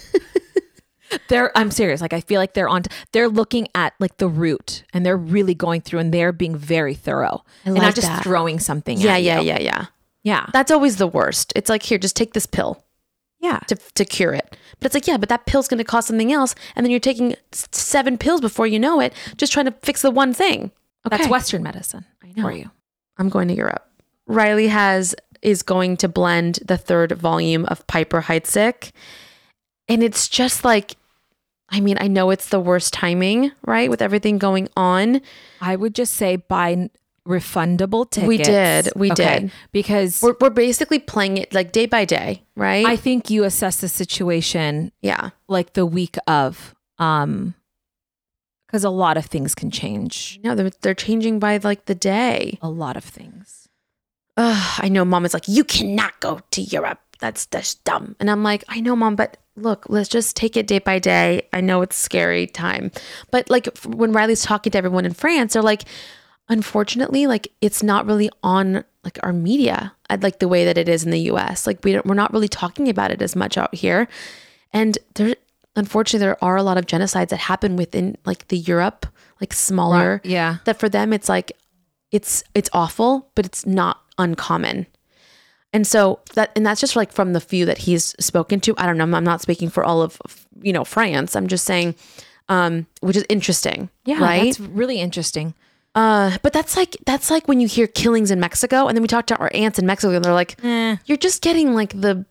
I'm serious. Like I feel like they're looking at like the root and they're really going through and they're being very thorough and not just throwing something at you. Yeah. That's always the worst. It's like, here, just take this pill. Yeah. To cure it. But it's like, yeah, but that pill's going to cost something else. And then you're taking 7 pills before you know it, just trying to fix the one thing. Okay. That's Western medicine. I know. For you. I'm going to Europe. Riley is going to blend the 3rd volume of Piper Heidsieck. And it's just like, I mean, I know it's the worst timing, right? With everything going on. I would just say buy refundable tickets. We did. Because we're basically playing it like day by day, right? I think you assess the situation. Yeah. Like the week of, because a lot of things can change. No, they're changing by like the day. A lot of things. I know Mom is like, you cannot go to Europe. That's dumb. And I'm like, I know, Mom, but look, let's just take it day by day. I know it's scary time. But like when Riley's talking to everyone in France, they're like, unfortunately, like it's not really on like our media like the way that it is in the US. Like we're not really talking about it as much out here. And unfortunately, there are a lot of genocides that happen within like the Europe, like smaller. Right. Yeah. That for them, it's like, it's awful, but it's not uncommon. And so that's just like from the few that he's spoken to. I don't know. I'm not speaking for all of, France. I'm just saying, which is interesting. Yeah. Right. That's really interesting. But that's like when you hear killings in Mexico and then we talk to our aunts in Mexico and they're like, you're just getting like the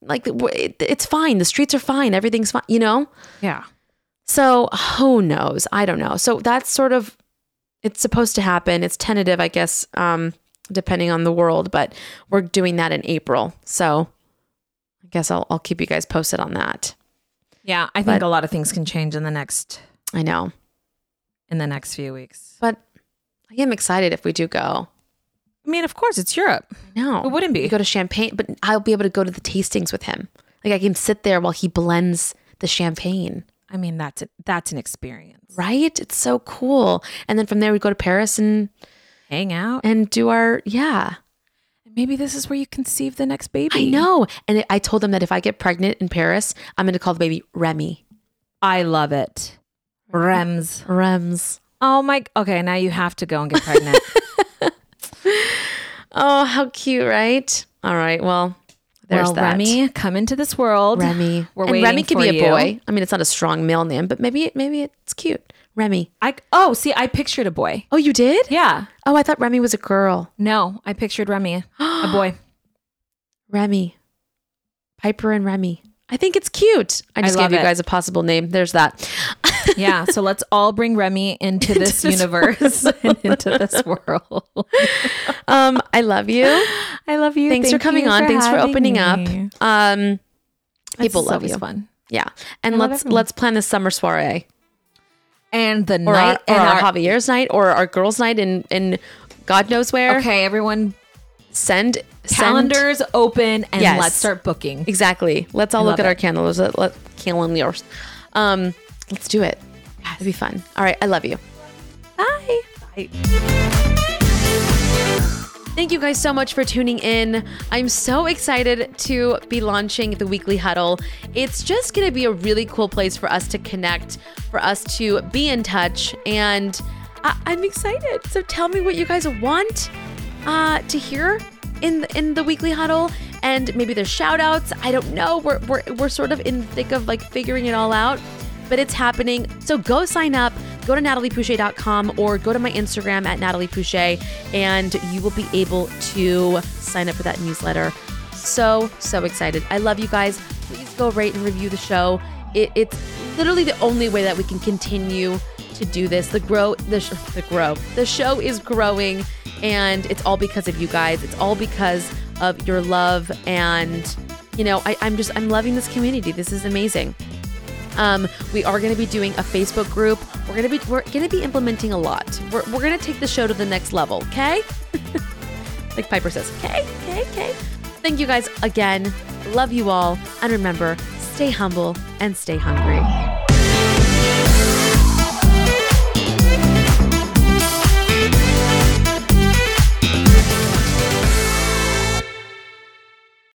like it's fine. The streets are fine. Everything's fine, you know? Yeah. So who knows? I don't know. So that's sort of, it's supposed to happen. It's tentative, I guess, depending on the world, but we're doing that in April. So I guess I'll keep you guys posted on that. Yeah. I think a lot of things can change in the next few weeks. But I am excited if we do go. I mean, of course, it's Europe. No, it wouldn't be. We go to Champagne, but I'll be able to go to the tastings with him. Like I can sit there while he blends the champagne. I mean, that's an experience, right? It's so cool. And then from there, we go to Paris and hang out and do our Maybe this is where you conceive the next baby. I know. And I told them that if I get pregnant in Paris, I'm going to call the baby Remy. I love it. Rems. Oh my. Okay, now you have to go and get pregnant. Oh, how cute, right? All right. Well, there's that. Remy, come into this world. Remy. We're waiting Remy could for be you. a boy. I mean, it's not a strong male name, but maybe it's cute. Remy. I pictured a boy. Oh, you did? Yeah. Oh, I thought Remy was a girl. No, I pictured Remy, a boy. Remy. Piper and Remy. I think it's cute. I just gave you guys a possible name. There's that. Yeah. So let's all bring Remy into this universe and into this world. I love you. I love you. Thanks for coming on. Thanks for opening up. People love you. Fun. Yeah. And let's plan the summer soiree. And the or night our Javier's night or our girls' night in God knows where. Okay, everyone send calendars open and let's start booking. Exactly. Let's all look at our calendars. Calendars. Let's do it. It'll be fun. All right. I love you. Bye. Bye. Thank you guys so much for tuning in. I'm so excited to be launching the Weekly Huddle. It's just going to be a really cool place for us to connect, for us to be in touch, and I'm excited. So tell me what you guys want to hear in the Weekly Huddle, and maybe there's shout outs. I don't know. We're sort of in the thick of like figuring it all out, but it's happening. So go sign up. Go to nataliepoucher.com or go to my Instagram at nataliepoucher, and you will be able to sign up for that newsletter. So excited. I love you guys. Please go rate and review the show. It's literally the only way that we can continue to do this. The show is growing, and it's all because of you guys. It's all because of your love, and I'm loving this community. This is amazing. We are going to be doing a Facebook group. We're going to be implementing a lot. We're going to take the show to the next level. Okay. Like Piper says, okay. Thank you guys again. Love you all. And remember, stay humble and stay hungry.